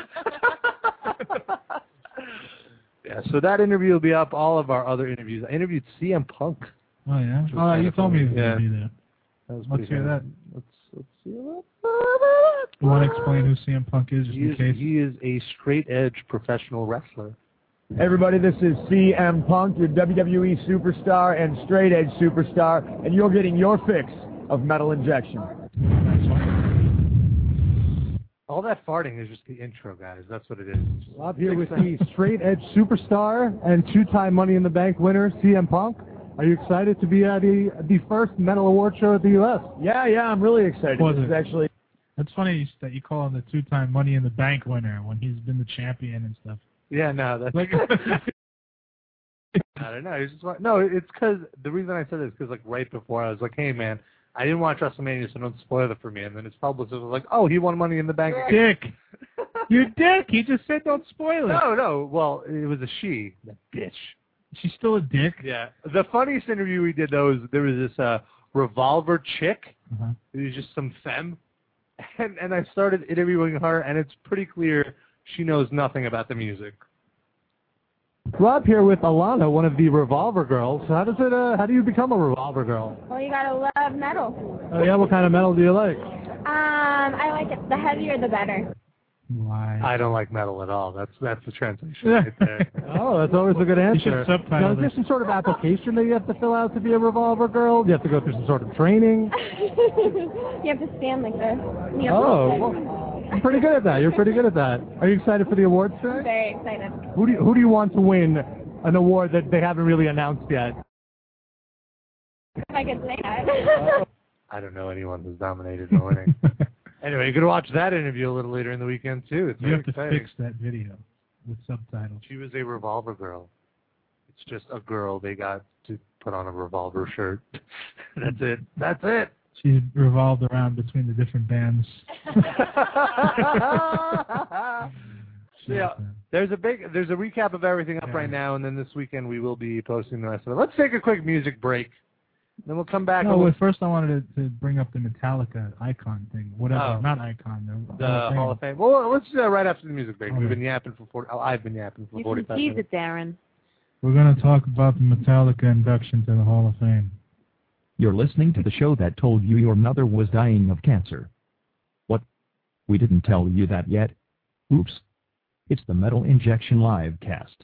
Yeah, so that interview will be up. All of our other interviews. I interviewed C M Punk. Oh yeah. Which was Oh, kinda you told me funny. he was Yeah. gonna be there. That was Let's pretty hear funny. that. Let's let's see that. You want to explain who C M Punk is, just He in is, case? he is a straight edge professional wrestler. Everybody, this is C M Punk, your W W E superstar and straight edge superstar, and you're getting your fix of Metal Injection. All that farting is just the intro, guys. That's what it is. Rob here with the straight edge superstar and two-time Money in the Bank winner, C M Punk. Are you excited to be at the, the first metal award show at the U S? Yeah, yeah, I'm really excited. Was This it? is actually That's funny that you call him the two-time Money in the Bank winner when he's been the champion and stuff. Yeah, no, that's Like, I don't know. It's just, no, it's because the reason I said it is because like right before I was like, hey man, I didn't watch WrestleMania, so don't spoil it for me. And then his publicist was like, oh, he won Money in the Bank. dick. You dick. He just said don't spoil it. No, no. Well, it was a she. That bitch. She's still a dick. Yeah. The funniest interview we did though is there was this uh, revolver chick. Uh-huh. It was just some femme, and and I started interviewing her, and it's pretty clear she knows nothing about the music. Rob here with Alana, one of the Revolver Girls. How does it? Uh, how do you become a Revolver Girl? Well, you gotta love metal. Oh yeah, what kind of metal do you like? Um, I like it. The heavier, the better. Why? I don't like metal at all. That's that's the translation right there. Oh, that's always a good answer. You should subtitle Now, is there this. some sort of application that you have to fill out to be a Revolver Girl? Do you have to go through some sort of training? You have to stand like this. You have Oh, to- well, I'm pretty good at that. You're pretty good at that. Are you excited for the awards I'm today? very excited. Who do you, who do you want to win an award that they haven't really announced yet? If I could say that. I don't know anyone who's nominated or winning. Anyway, you can watch that interview a little later in the weekend too. It's You very have to exciting. fix that video with subtitles. She was a Revolver Girl. It's just a girl they got to put on a Revolver shirt. That's it. That's it. she's revolved around between the different bands. Yeah, there's a big, there's a recap of everything up yeah. right now, and then this weekend we will be posting the rest of it. Let's take a quick music break, then we'll come back. No, we'll... but first I wanted to, to bring up the Metallica icon thing, whatever, oh. not icon, the, the Hall of Fame. Hall of Fame. Well, let's do that right after the music break. Okay. We've been yapping for forty. Oh, I've been yapping for you forty-five You minutes. can tease it, Darren. We're going to talk about the Metallica induction to the Hall of Fame. You're listening to the show that told you your mother was dying of cancer. What? We didn't tell you that yet? Oops. It's the Metal Injection Live cast.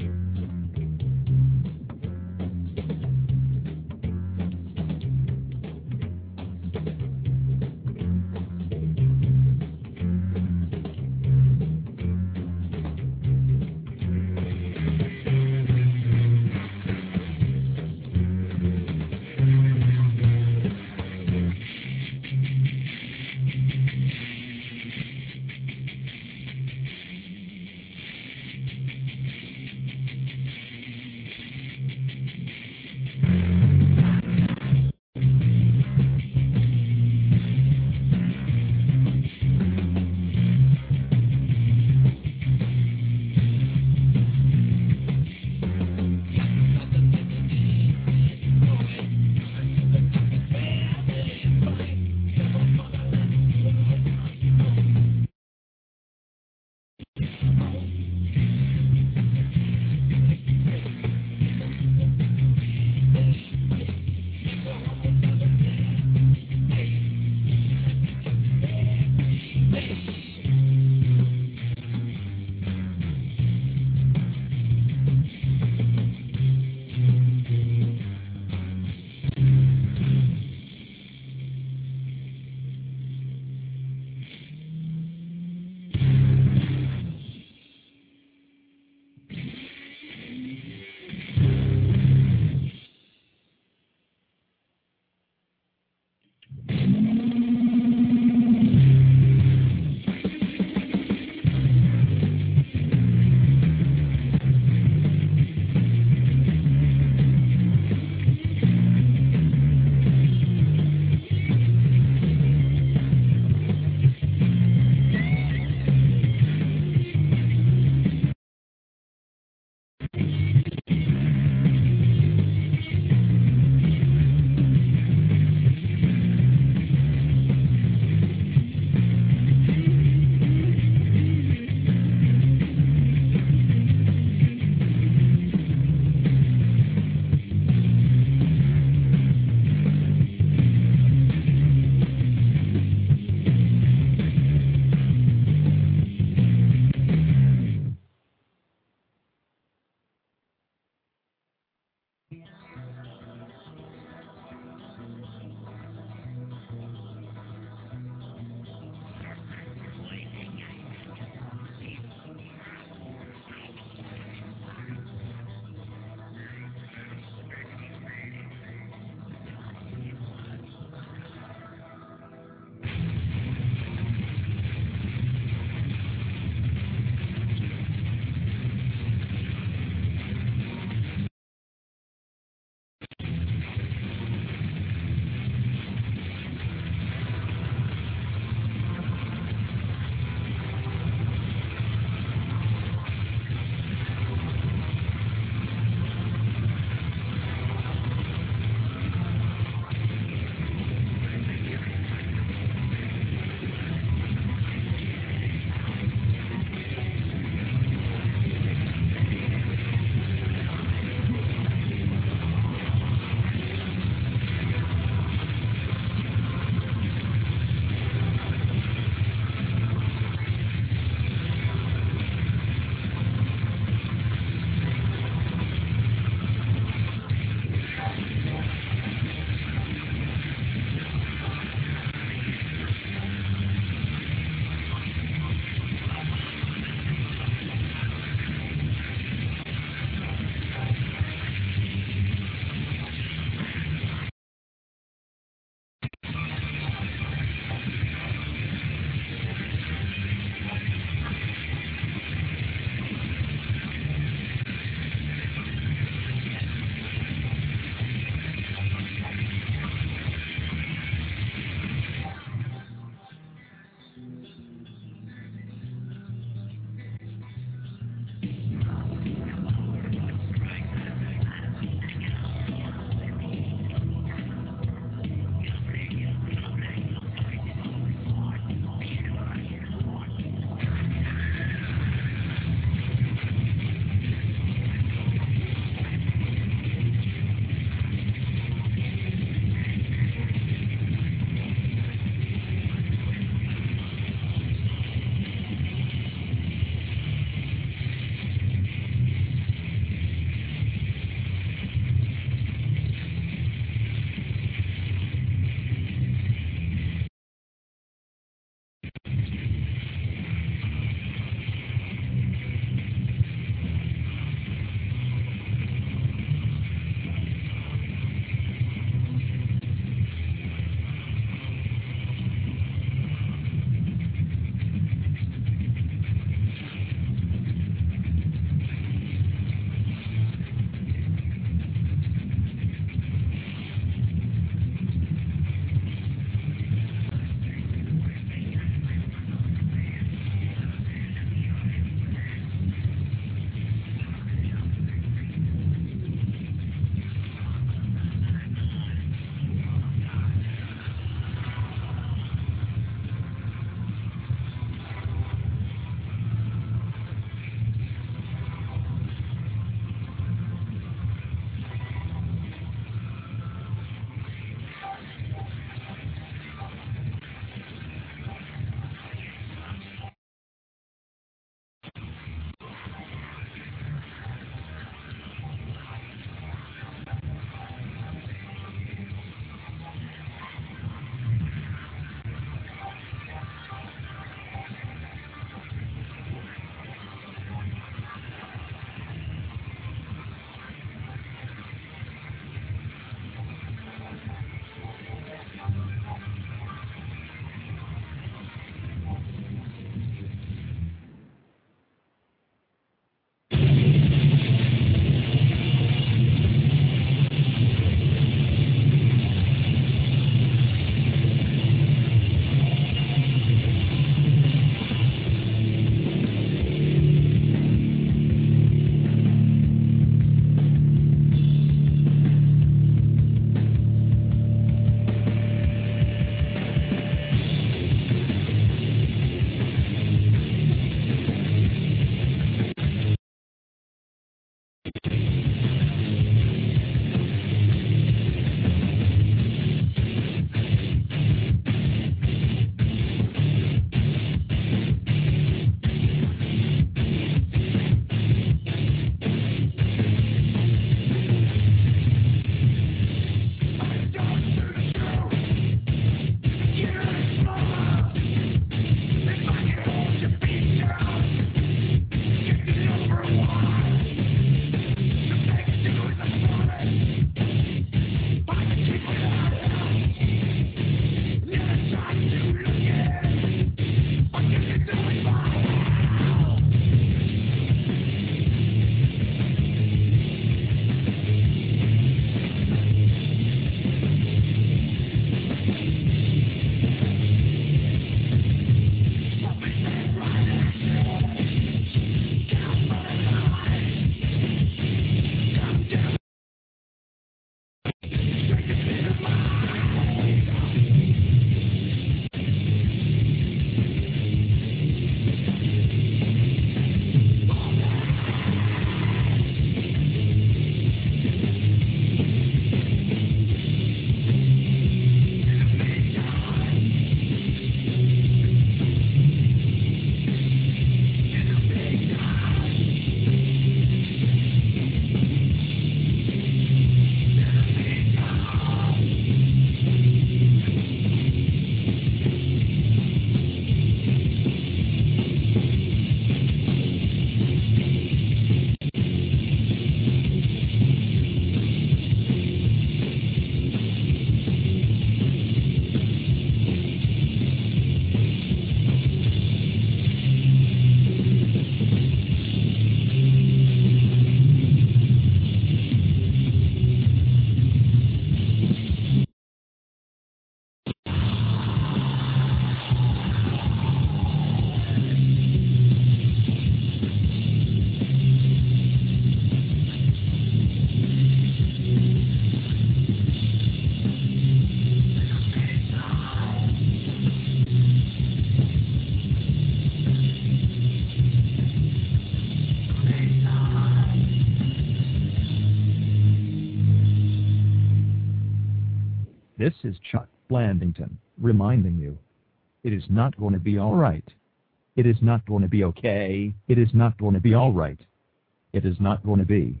This is Chuck Blandington, reminding you, it is not going to be all right. It is not going to be okay. It is not going to be all right. It is not going to be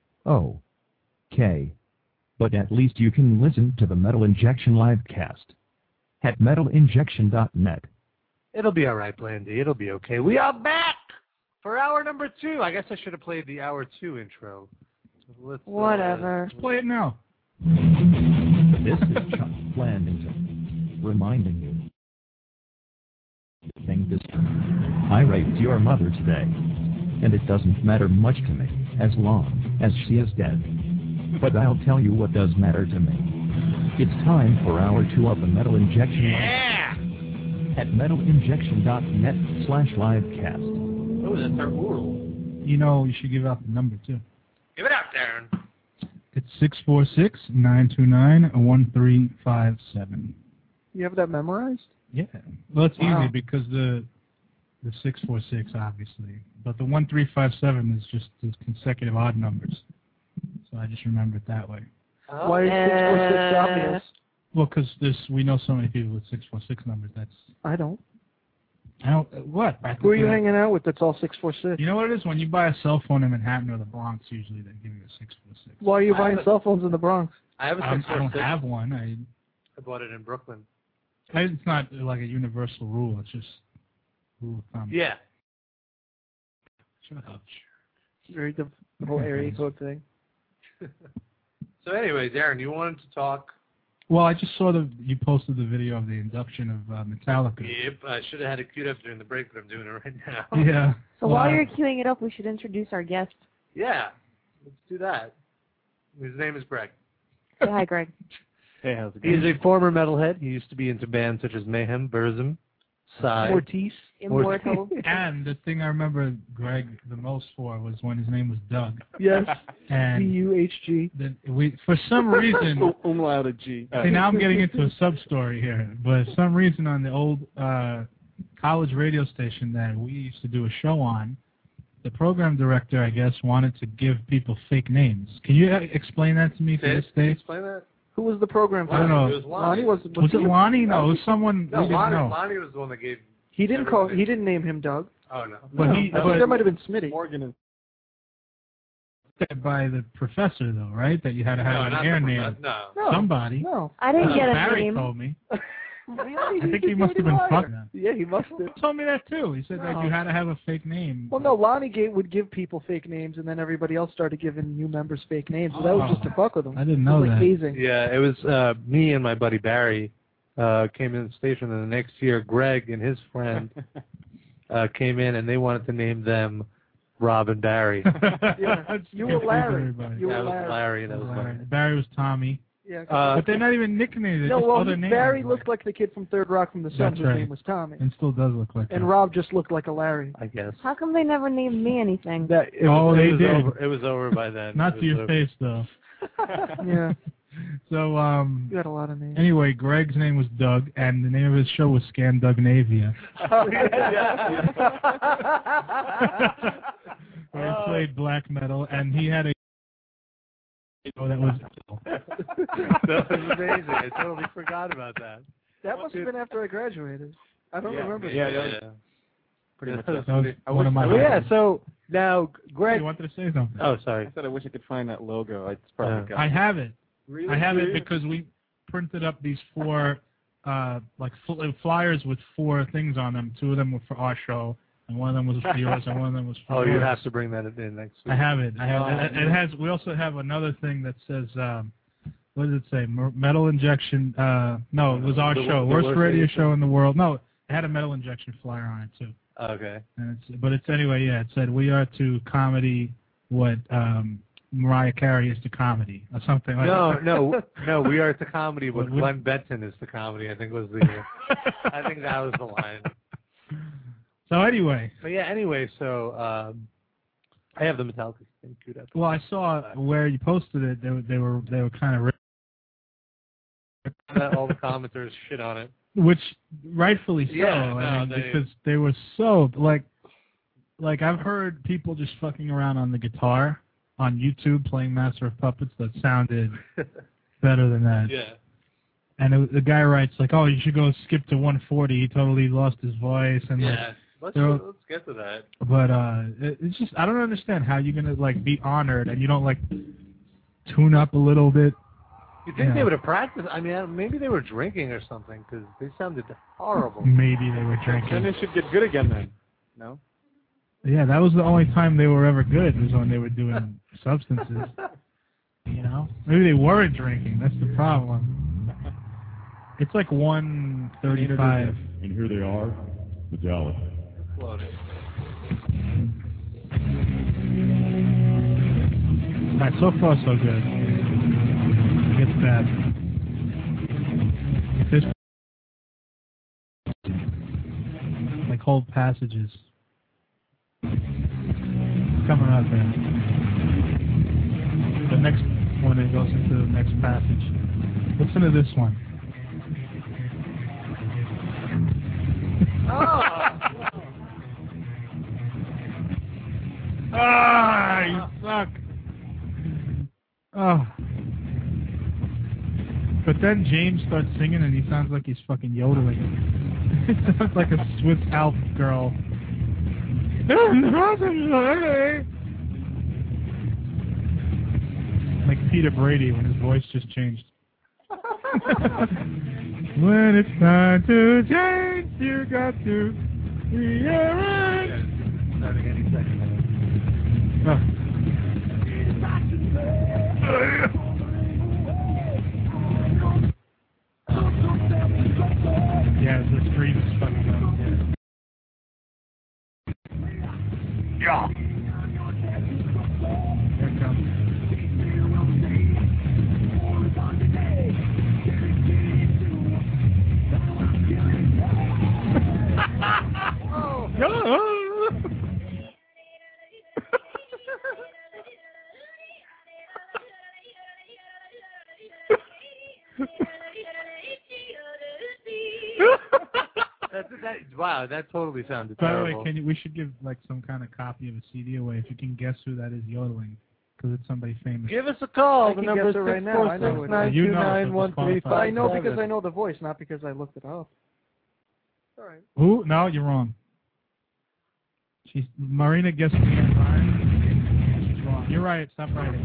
okay. But at least you can listen to the Metal Injection livecast at metal injection dot net. It'll be all right, Blandy. It'll be okay. We are back for hour number two. I guess I should have played the hour two intro. Let's, Whatever. Uh, Let's play it now. This is Chuck Blandington, reminding you. Thing this time. I raped your mother today, and it doesn't matter much to me, as long as she is dead. But I'll tell you what does matter to me. It's time for hour two of the Metal Injection Yeah! Live at metal injection dot net slash livecast. Oh, that's our rule. You know, you should give out the number, too. Give it up, Darren. It's six four six, nine two nine, one three five seven. You have that memorized? Yeah. Well, it's Wow. easy because the the six four six, obviously. But the one three five seven is just the consecutive odd numbers. So I just remember it that way. Why is six four six obvious? Well, because this we know so many people with six four six numbers. That's I don't. I don't uh, what. Who are you hanging out with that's all six four six? You know what it is? When you buy a cell phone in Manhattan or the Bronx, usually they give you a six four six. Why are you I buying have a- cell phones in the Bronx? I have a I'm- six I four don't six. have one. I, I bought it in Brooklyn. I it's not like a universal rule. It's just rule of thumb. Yeah. Shut up. Very the, the whole area code thing. So anyway, Darren, you wanted to talk. Well, I just saw the you posted the video of the induction of uh, Metallica. Yep, I should have had it queued up during the break, but I'm doing it right now. Yeah. So Well, while I- you're queuing it up, we should introduce our guest. Yeah, let's do that. His name is Greg. Say hi, Greg. Hey, how's it He is a former metalhead. He used to be into bands such as Mayhem, Burzum, Psy. Mortis. Immortal. And the thing I remember Greg the most for was when his name was Doug. Yes. D And U H G. that we, for some reason, Umlaut a G. see now I'm getting into a sub story here, but for some reason on the old uh, college radio station that we used to do a show on, the program director, I guess, wanted to give people fake names. Can you uh, explain that to me to this Can you day? explain that? Who was the program? I don't know. It was Lonnie. Lonnie was. Was it he- Lonnie? No, it was someone No, we didn't Lonnie, know. Lonnie was the one that gave. He didn't call. He didn't name him Doug. Oh no. But No, he, I but think that might have been Smitty. Morgan is by the professor though, right? That you had to have no, an not air the name. prof- No. No. Somebody. No. I didn't Uh, get a Barry name. told me. Really? I think he must have been fucking. Yeah, he must have. He told me that too. He said that No. you had to have a fake name. Well, no, Lonnie Gate would give people fake names, and then everybody else started giving new members fake names. So that was Oh. just to fuck with them. I didn't know it was like that. hazing. Yeah, it was uh, me and my buddy Barry uh, came in the station, and the next year Greg and his friend uh, came in, and they wanted to name them Rob and Barry. Yeah. That's You confusing were Larry. everybody. You that were was Larry. Larry. That was Larry. Larry. Barry was Tommy. Yeah. Uh, But they're not even nicknamed. They're no, just well, other he- names. Barry looked like the kid from Third Rock from the Sun. That's His right. name was Tommy. And still does look like And that. Rob just looked like a Larry. I guess. How come they never named me anything? That, it Oh, was, they it was did. Over, it was over by then. Not It to was your over. face though. Yeah. So um. You had a lot of names. Anyway, Greg's name was Doug, and the name of his show was Scan Dugnavia. Oh, yeah. Where he played black metal, and he had a oh, that was That was amazing. I totally forgot about that. That must have been after I graduated. I don't Yeah. remember. Yeah, that. yeah. Pretty much. that was I one of my. Oh, yeah, so now Hey, Greg. you wanted to say something? Oh, sorry. I said I wish I could find that logo. It's probably Yeah. got I have it. Really? I have it Really? because we printed up these four, uh, like fl- flyers with four things on them. Two of them were for our show, and one of them was for yours, and one of them was for Oh, you yours. have to bring that in next week. I have it. I have Oh, it. It has. We also have another thing that says, um, what does it say? Mer- Metal injection. Uh, no, it was our The- show, the worst worst radio radio show in the world. No, it had a metal injection flyer on it too. Okay. And it's, but it's anyway. Yeah, it said we are to comedy what um, Mariah Carey is to comedy, or something like No, that. no, no. We are to comedy, but What- what- Glenn Benton is to comedy. I think was the. I think that was the line. So anyway, But yeah. Anyway, so um, I have the Metallica thing queued up. well, I saw where you posted it. They were they were they were kind of. That all the commenters shit on it. Which rightfully so, Yeah, I no, mean, they- because they were so like, like I've heard people just fucking around on the guitar on YouTube playing Master of Puppets that sounded better than that. Yeah. And it, the guy writes like, "Oh, you should go skip to one forty. He totally lost his voice." And like, Yeah. Let's they're- let's get to that. But uh, it, it's just I don't understand how you're gonna like be honored and you don't like tune up a little bit. You think Yeah. they would have practiced? I mean, maybe they were drinking or something because they sounded horrible. Maybe they were Then drinking. they should get good again then. No? Yeah, that was the only time they were ever good was when they were doing substances. You know, maybe they weren't drinking. That's the problem. It's like one thirty-five. And here they are, Metallica. Exploded. All right, so far so good. It gets bad. If there's like whole passages coming out there. The next one it goes into the next passage. Listen to this one. Ah, you suck. Oh. But then James starts singing and he sounds like he's fucking yodeling. He sounds like a Swiss Alp girl. Like Peter Brady when his voice just changed. When it's time to change, you got to rearrange. Starting any second. Oh. Yeah, the street is fucking up. Yeah. Here it comes. That's, that, wow, that totally sounded By the terrible. way, can you, we should give like some kind of copy of a C D away if you can guess who that is yodeling, because it's somebody famous. Give us a call. I The can number guess is it right six now. four I know six it nine is. You two know, nine so one just three But five. I know because I know the voice, not because I looked it up. All right. Who? No, you're wrong. She's Marina guessed me right. She's wrong. You're right. Stop writing.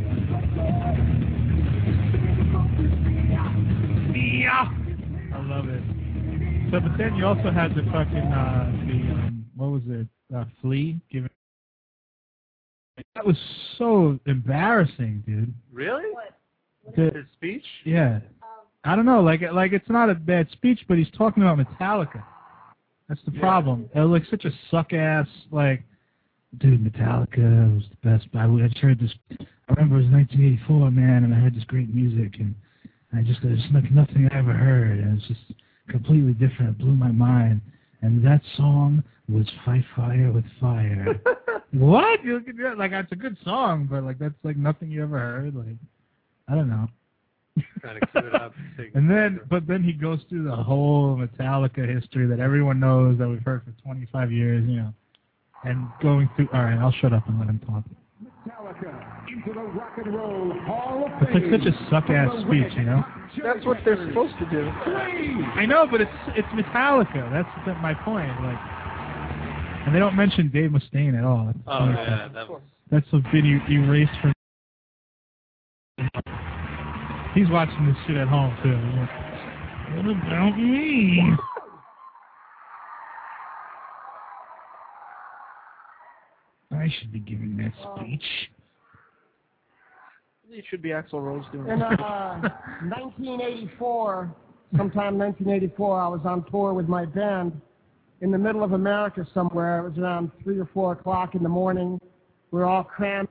Yeah. I love it. So, but then you also had the fucking uh, the um, what was it? Uh, Flea giving. That was so embarrassing, dude. Really? The- His speech? Yeah. I don't know, like like it's not a bad speech, but he's talking about Metallica. That's the problem. It was like such a suck ass, like, dude, Metallica was the best. I, I heard this. I remember it was nineteen eighty-four, man, and I heard this great music, and I just there's like nothing I ever heard, and it's just completely different. It blew my mind. And that song was Fight Fire with Fire. What? You look at that, like, it's a good song, but like that's like nothing you ever heard. Like, I don't know. Trying to cue it up. And then, but then he goes through the whole Metallica history that everyone knows that we've heard for twenty-five years, you know, and going through. All right, I'll shut up and let him talk. Metallica into the Rock and Roll Hall of It's like such a suck ass speech, you know. That's what they're supposed to do. I know, but it's it's Metallica. That's the, my point. Like, and they don't mention Dave Mustaine at all. That's Oh, funny yeah. stuff. That was... That's a video erased from. He's watching this shit at home too. He's like, what about me? I should be giving that speech. It should be Axl Rose doing In it. uh, nineteen eighty-four, sometime nineteen eighty-four, I was on tour with my band in the middle of America somewhere. It was around three or four o'clock in the morning. We were all crammed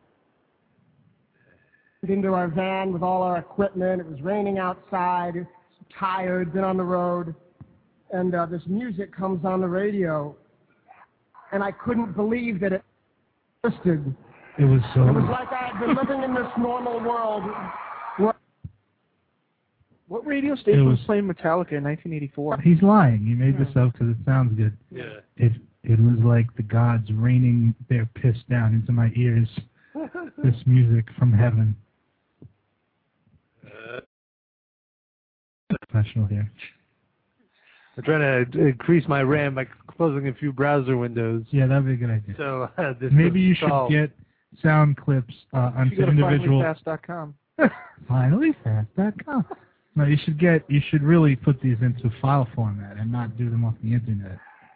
into our van with all our equipment. It was raining outside, tired, been on the road, and uh, this music comes on the radio, and I couldn't believe that it existed. It was so. It was like I had been living in this normal world. Where What radio station It was was- playing Metallica in nineteen eighty-four? He's lying. He made this up because it sounds good. Yeah. It it was like the gods raining their piss down into my ears. This music from heaven. professional here. I'm trying to increase my RAM by closing a few browser windows. Yeah, that'd be a good idea. So uh, this Maybe you should solved. get sound clips uh, on You go to individual. finally fast dot com. finally fast dot com. No, you should get. You should really put these into file format and not do them off the internet.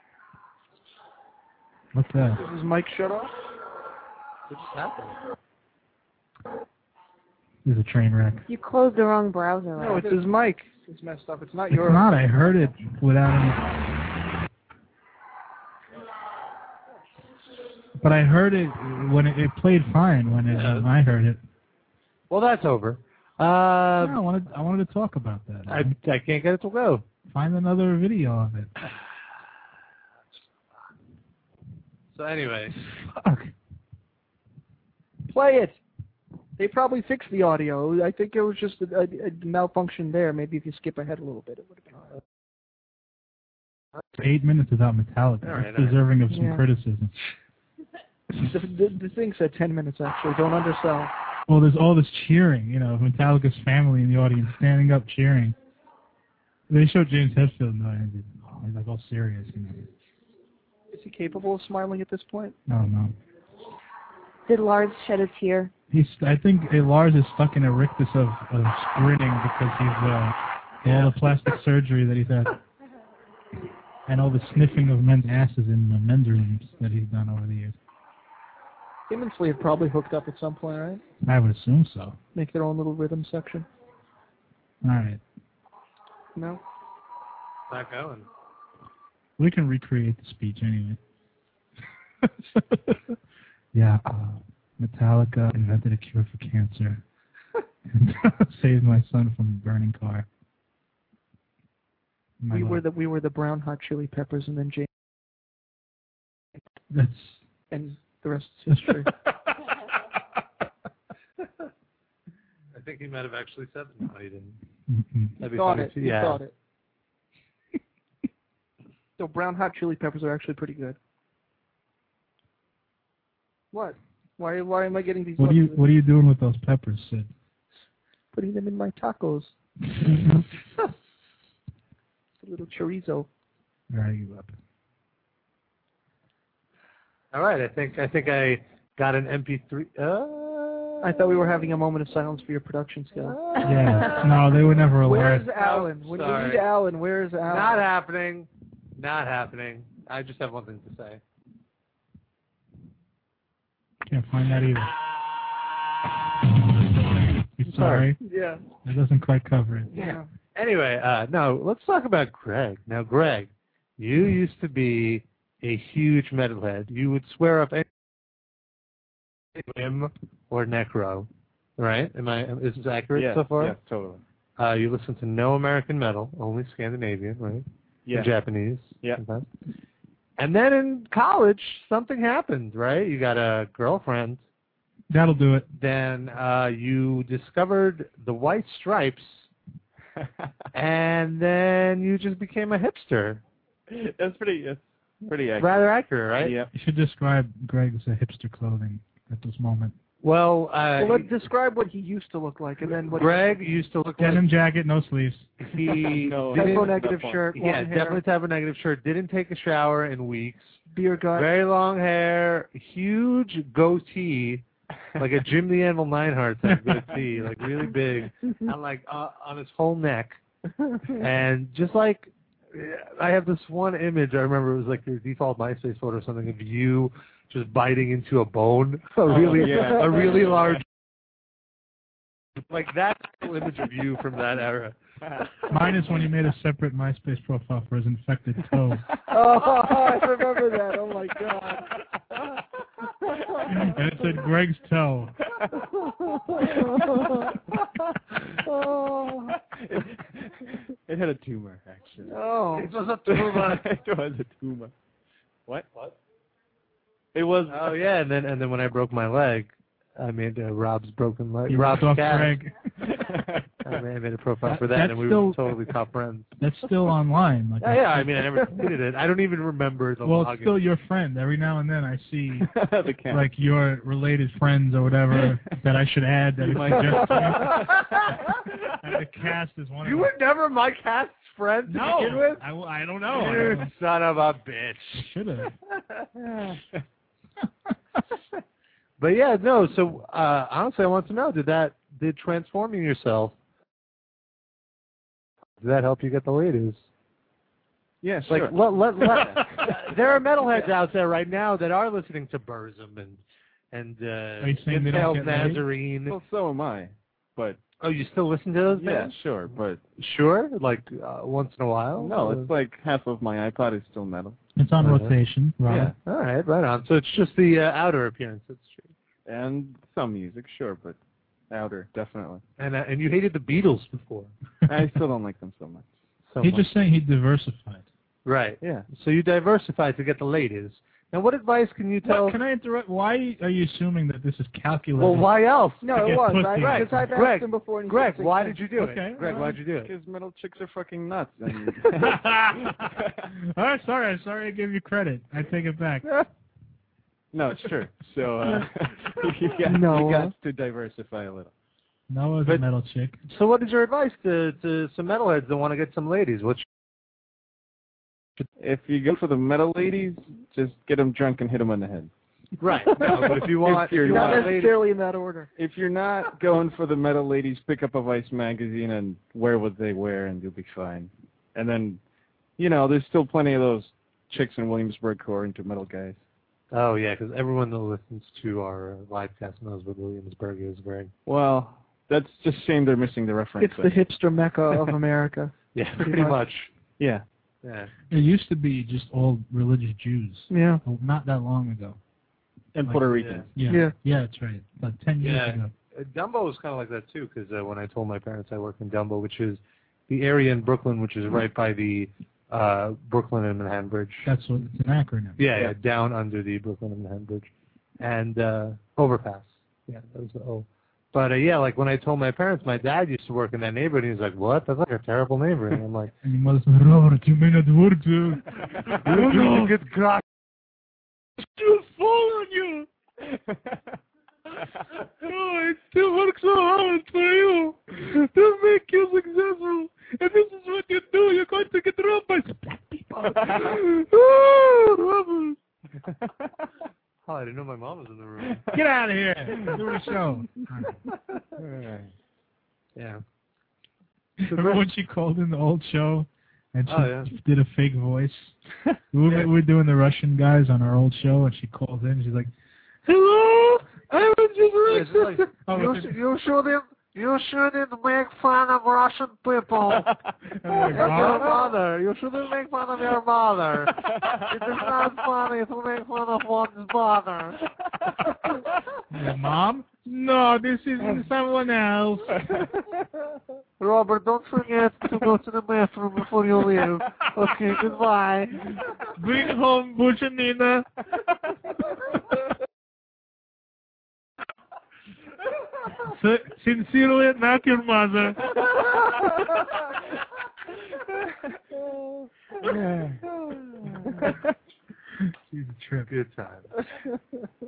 What's that? Is his mic shut off? What just happened? This is a train wreck. You closed the wrong browser. No, it's his mic. It's messed up. It's not It's yours. not. I heard it without any. But I heard it when it, it played fine when it, um, I heard it. Well, that's over. Uh, no, I wanted I wanted to talk about that. I I can't get it to go. Find another video of it. So anyway, Fuck. Play it. They probably fixed the audio. I think it was just a, a, a malfunction there. Maybe if you skip ahead a little bit, it would have been all right. Eight minutes without Metallica. All right, That's all right. deserving of some Yeah. criticism. The, the, the thing said ten minutes, actually. Don't undersell. Well, there's all this cheering, you know, of Metallica's family in the audience standing up cheering. They showed James Hetfield, and he's like all serious, you know. Is he capable of smiling at this point? No, no. Did Lars shed a tear? He's. I think uh, Lars is stuck in a rictus of, of grinning because he's uh, all the plastic surgery that he's had, and all the sniffing of men's asses in the men's rooms that he's done over the years. Him and Flea have probably hooked up at some point, right? I would assume so. Make their own little rhythm section. All right, No? not going. we can recreate the speech anyway. Yeah, uh, Metallica invented a cure for cancer and saved my son from a burning car. My We love. were the we were the brown hot chili peppers, and then James, That's and the rest is history. I think he might have actually said that. No, he didn't. mm-mm. That'd be thought funny it. too. You Yeah. thought it. So brown hot chili peppers are actually pretty good. What? Why why am I getting these? What are you looks? What are you doing with those peppers, Sid? Putting them in my tacos. A little chorizo. Right, you up. All right. I think I think I got an M P three. Uh, I thought we were having a moment of silence for your production skills. Yeah. No, they were never Where's allowed. Alan? When we sorry. need Alan, where is Alan? Not happening. Not happening. I just have one thing to say. Can't find that either. You sorry? Yeah. That doesn't quite cover it. Yeah. Anyway, uh, no, let's talk about Greg. Now, Greg, you used to be a huge metalhead. You would swear up any Him or Necro, right? Am I? Is this accurate Yeah, so far? yeah, totally. Uh, you listen to no American metal, only Scandinavian, right? Yeah. And Japanese. Yeah. sometimes. And then in college, something happened, right? You got a girlfriend. That'll do it. Then uh, you discovered the White Stripes, and then you just became a hipster. That's pretty. That's pretty accurate. Rather accurate, right? Yeah. You should describe Greg's uh, hipster clothing at this moment. Well, uh, Well, let's describe what he used to look like, and then what. Greg used to look Denim like jacket, no sleeves. he No, didn't- Typo negative shirt, yeah, long hair, definitely typo negative shirt. Didn't take a shower in weeks. beer gut. Very long hair, huge goatee, like a Jim the Anvil Neidhart type goatee, like really big, and like uh, on his whole neck, and just like I have this one image. I remember it was like your default MySpace photo or something of you just biting into a bone, a really, Oh, yeah. a really large. Like that image of you from that era. Mine is when he made a separate MySpace profile for his infected toe. Oh, I remember that. Oh my god. And it said Greg's toe. Oh. It, it had a tumor, actually. Oh. It was a tumor. It was a tumor. What? What? It was. Oh yeah, and then and then when I broke my leg, I made uh, Rob's broken leg. You Rob's ripped off cast. Greg. I made a profile That- for that, that's and we still- were totally top friends. That's still online. Like Yeah, yeah. I mean, I never deleted it. I don't even remember the Well, login. it's still your friend. Every now and then I see The camp. like your related friends or whatever that I should add. That You it's might just and the cast is one. You of were never my cast's friend to No, begin with? I, w- I don't know. I You don't- son of a bitch. Should have. But yeah, no. So uh, honestly, I want to know: did that did transforming yourself? Did that help you get the ladies? Yeah, Like, sure. let, let, let, there are metalheads out there right now that are listening to Burzum and and Are you uh, saying they don't Impaled get laid? Nazarene. Well, so am I. But Oh, you still listen to those yeah, bands? sure. But Sure, like uh, once in a while. no, it's like half of my iPod is still metal. It's on Uh-huh. rotation. Right. Yeah, All right, right on. So it's just the uh, outer appearance. That's true. and some music, sure, but outer, definitely. And uh, and you hated the Beatles before. I still don't like them so much. So He's much. just saying he diversified. Right. Yeah. So you diversified to get the ladies. Now, what advice can you tell? What, can I interrupt? Why are you assuming that this is calculated? Well, why else? No, To it get was. pussy. I, Greg, because I've asked Greg, him before. And he Greg, said why six did you do Okay, it? Greg, all why'd you do it? Because metal chicks are fucking nuts. And All right, sorry, I'm sorry I gave you credit. I take it back. no, it's true. So uh, you, got, No. you got to diversify a little. Noah's a But- metal chick. So what is your advice to, to some metalheads that want to get some ladies? What's If you go for the metal ladies, just get them drunk and hit them on the head. right? No, but if you want, If you're if you Not want ladies, necessarily in that order. If you're not going for the metal ladies, pick up a Vice magazine and wear what they wear, and you'll be fine. And then, you know, there's still plenty of those chicks in Williamsburg who are into metal guys. oh yeah, because everyone that listens to our uh, live cast knows what Williamsburg is wearing. Well, that's just a shame they're missing the reference. It's the hipster mecca of America. Yeah, Pretty pretty, much. much. yeah. Yeah. It used to be just all religious Jews. Yeah. Well, not that long ago. And Like, Puerto Rican. Yeah. Yeah. Yeah, that's right. About ten years Yeah. ago. Uh, Dumbo was kind of like that too, because uh, when I told my parents I work in Dumbo, which is the area in Brooklyn, which is right by the uh, Brooklyn and Manhattan Bridge. That's what it's an acronym. Yeah, yeah, down under the Brooklyn and Manhattan Bridge, and uh, overpass. Yeah, that was the O. But uh, yeah, like when I told my parents, my dad used to work in that neighborhood, and he's like, "What? That's like a terrible neighborhood." And I'm like, And your mother said, Robert, you may not work there. "You need to get crack." Still fall on you. Oh, I still work so hard for you to make you successful. And this is what you do. You're going to get robbed by black people. Oh, Robert. Oh, I didn't know my mom was in the room. Get out of here. Do the show. Yeah. Remember when she called in the old show and she Oh, yeah. did a fake voice? we were, we were doing the Russian guys on our old show, and she calls in. She's like, "Hello, I was It's just like, oh, you, what's sh- it- you shouldn't, you shouldn't make fun of Russian people. I'm like, That's your "Mom?" mother. You shouldn't make fun of your mother. It is not funny to make fun of one's mother. Yeah, Mom? No, this is someone else. Robert, don't forget to go to the bathroom before you leave. Okay, goodbye. Bring home Butch and Nina. S- sincerely, not your mother. She's a trip. Good time.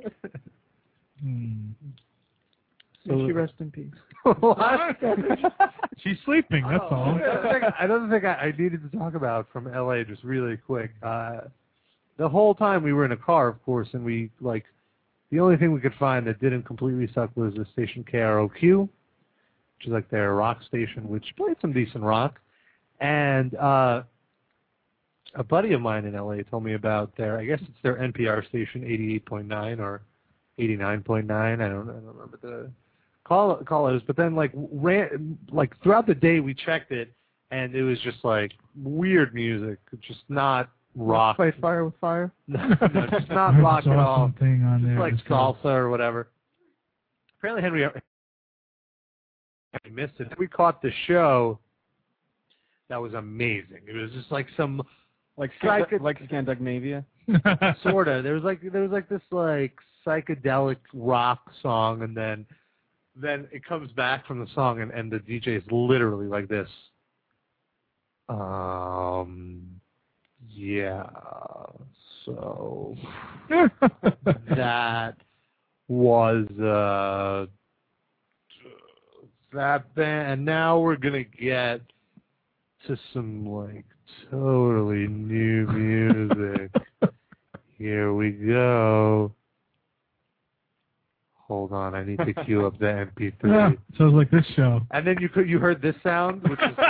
Hmm. May she rest in peace. What? She's sleeping, that's all. Another thing, another thing I, I needed to talk about from L A just really quick. Uh, the whole time we were in a car, of course, and we, like, the only thing we could find that didn't completely suck was the station K R O Q, which is like their rock station, which played some decent rock. And uh, a buddy of mine in L A told me about their, I guess it's their N P R station, eighty-eight point nine or eighty-nine point nine. I don't, I don't remember the call call it. But then, like, ran, like throughout the day, we checked it, and it was just like weird music, just not rock. Fight fire with fire. No, no, just not rock at all. Something on Just there. like It's salsa or whatever. Apparently Henry I missed it. We caught the show. That was amazing. It was just like some Like Psycho- like Scandinavia. sorta. There was like there was like this like psychedelic rock song, and then then it comes back from the song, and, and the D J is literally like this. Um, yeah, so that was uh, that band, and now we're gonna get to some like totally new music. Here we go. Hold on, I need to cue up the M P three. Yeah, sounds like this show. And then you could you heard this sound, which is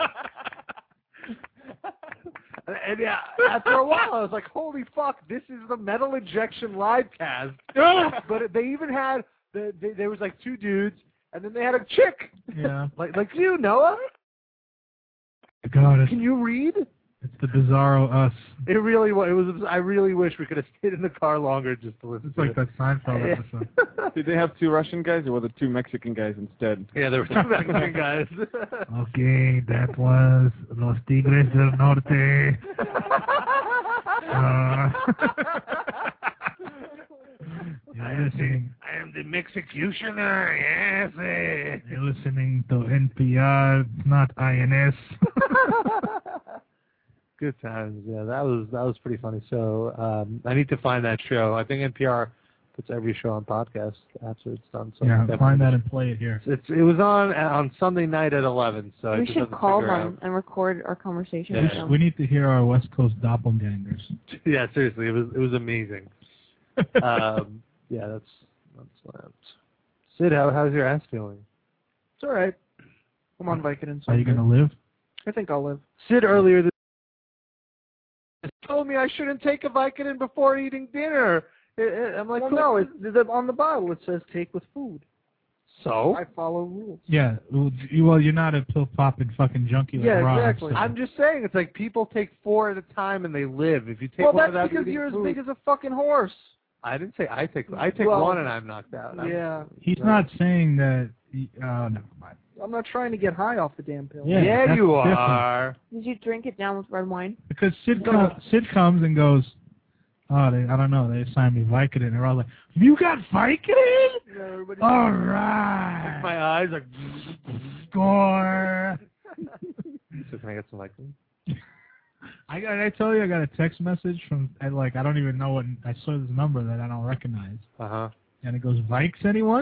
and, and yeah, after a while I was like, holy fuck, this is the Metal Injection live cast. But it, they even had the, they, there was like two dudes, and then they had a chick. Yeah. Like like you, Noah. God, it's, Can you read? it's the Bizarro Us. It really was. It was. I really wish we could have stayed in the car longer just to listen It's to like it. that Seinfeld episode. Did they have two Russian guys, or were there two Mexican guys instead? Yeah, there were two Mexican guys. Okay, that was Los Tigres del Norte. Uh, you're listening. I am the Mexicutioner. Yes. eh. You're listening to N P R, not I N S. Good times. Yeah, that was that was pretty funny. So um, I need to find that show. I think N P R puts every show on podcast after it's done. So Yeah, definitely- find that and play it here. It's it was on on Sunday night at eleven. So I We just should have to call figure them and record our conversation Yeah. with We, them. we need to hear our West Coast doppelgangers. out. Yeah, seriously, it was it was amazing. um, yeah, that's that's that. Sid, how how's your ass feeling? It's all right. I'm on Vicodin. so Are you I'm going to good. live? I think I'll live. Sid earlier this told me I shouldn't take a Vicodin before eating dinner. I- I- I'm like, Well, "Who- no, it's, the, on the bottle it says take with food. so I follow rules. Yeah. Well, you- well, you're not a pill-popping fucking junkie like Yeah, Rob, exactly. so- I'm just saying, it's like people take four at a time and they live. If you take Well, one that's without because eating you're food, as big as a fucking horse. I didn't say I take. I take Well, one and I'm knocked out. I'm- Yeah. He's not saying that. He, uh, never mind. I'm not trying to get high off the damn pill. Yeah, Yeah, that's you different. are. Did you drink it down with red wine? Because Sid, com- Sid comes and goes, oh, they, I don't know, they assigned me Vicodin. And we're all like, you got Vicodin? Yeah, everybody's- All right. My eyes are. Score. So can I get some Vicodin? I got. I tell you, I got a text message from, I, like, I don't even know what, I saw this number that I don't recognize. Uh huh. And it goes, Vikes, anyone?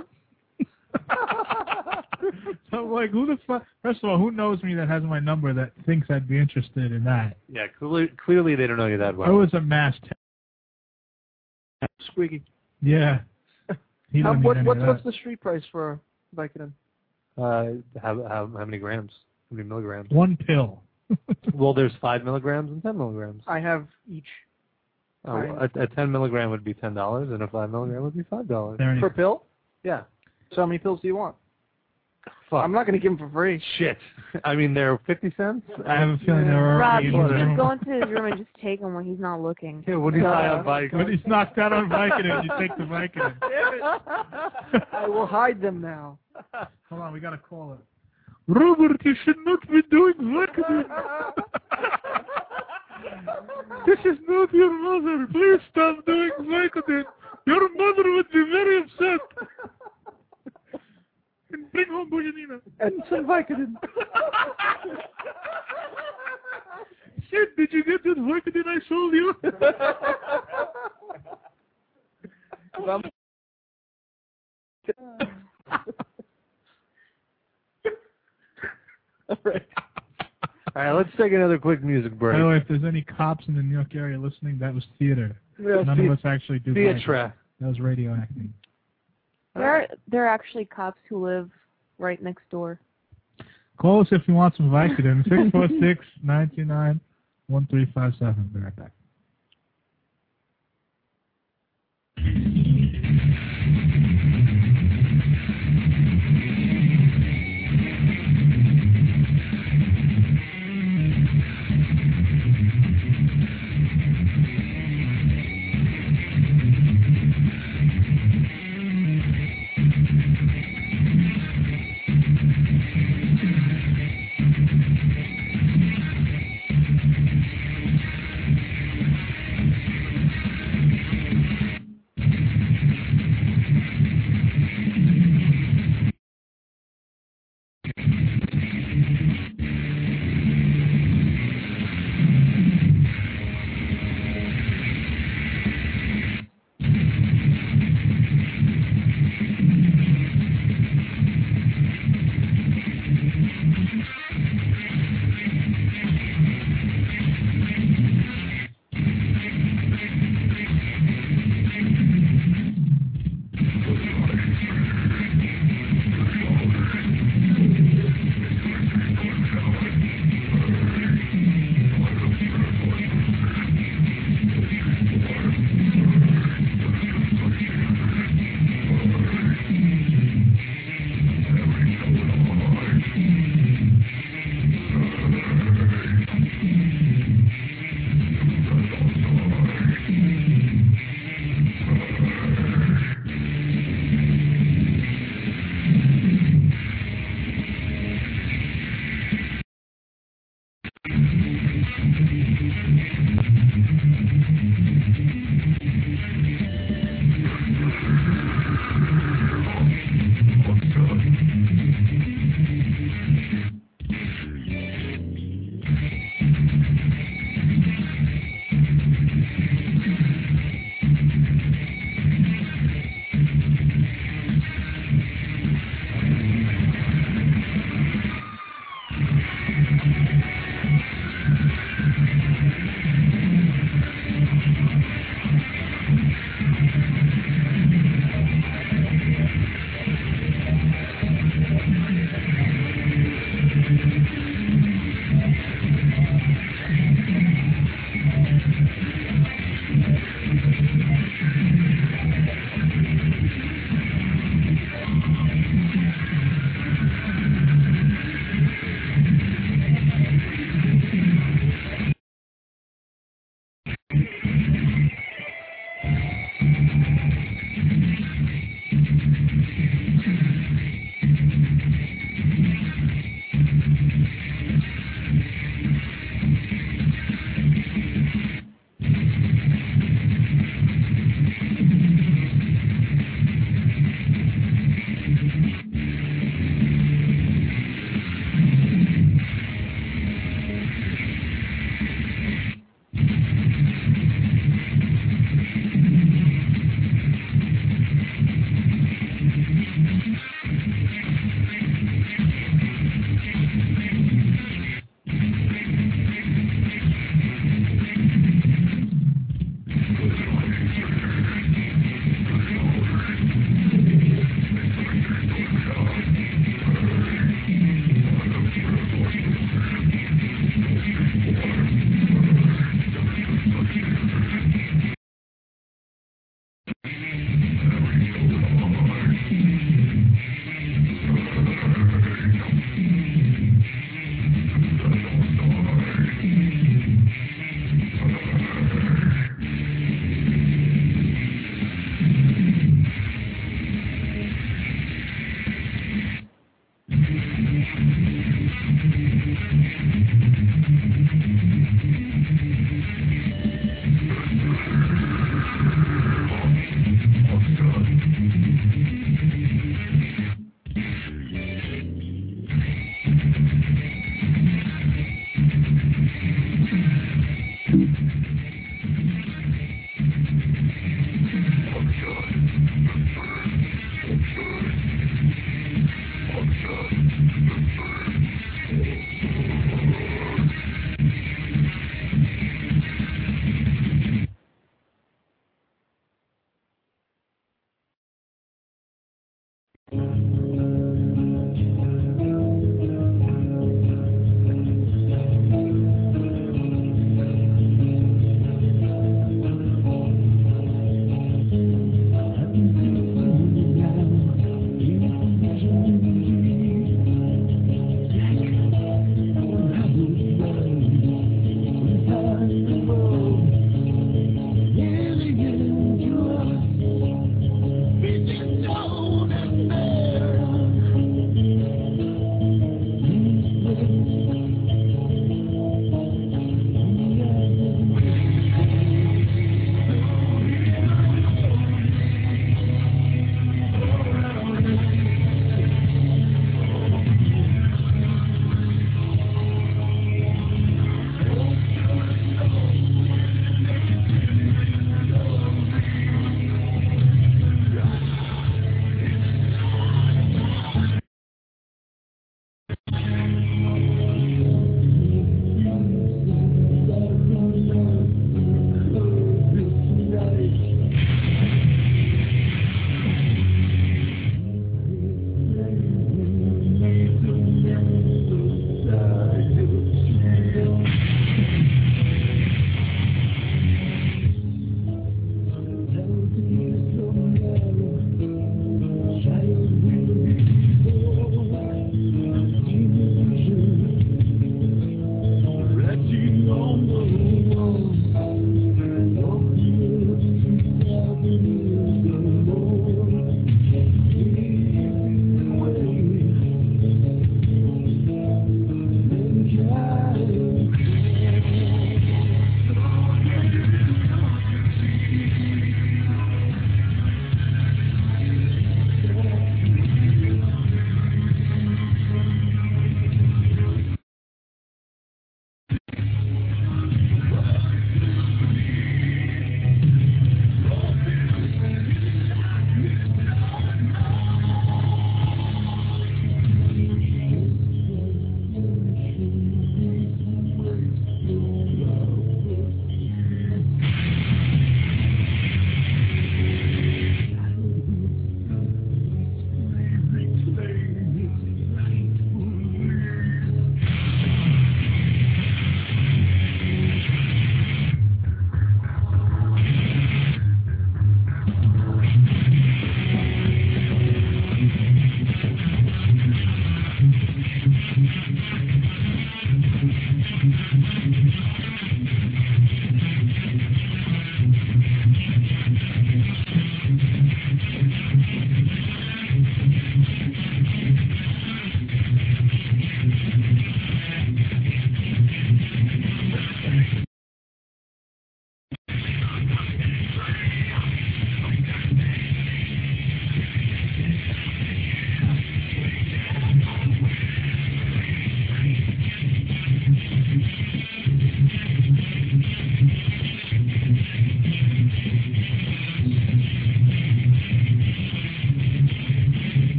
So I'm like, who the fuck? First of all, who knows me that has my number that thinks I'd be interested in that? Yeah, clearly, clearly they don't know you that I well. was a mass te- Squeaky. Yeah. He How, doesn't what, need any what's, of what's that. the street price for Vicodin? Uh, how, how how many grams? How many milligrams? One pill. Well, there's five milligrams and ten milligrams. I have each. Oh, a, a ten milligram would be ten dollars, and a five milligram would be five dollars. There Per pill? Yeah. So how many pills do you want? Fuck. I'm not going to give them for free. Shit. I mean, they're fifty cents. I have a feeling there are Rob, already you in the should just room. go into his room and just take him when he's not looking. Yeah, when he's high on bike. When he's knocked out on Vicodin, you take the Vicodin. I will hide them now. Hold on, we got to call it. Robert, you should not be doing Vicodin. This is not your mother. Please stop doing Vicodin. Your mother would be very upset. And bring home Bojanina. And some Vicodin. Sid, did you get that Vicodin I sold you? All right. All right, let's take another quick music break. By the way, if there's any cops in the New York area listening, that was theater. Yeah, None the- of us actually do theatre. Vicodin. That was radio acting. There are, there are actually cops who live right next door. Call us if you want some Vicodin. six four six, nine two nine, one three five seven. Be right back.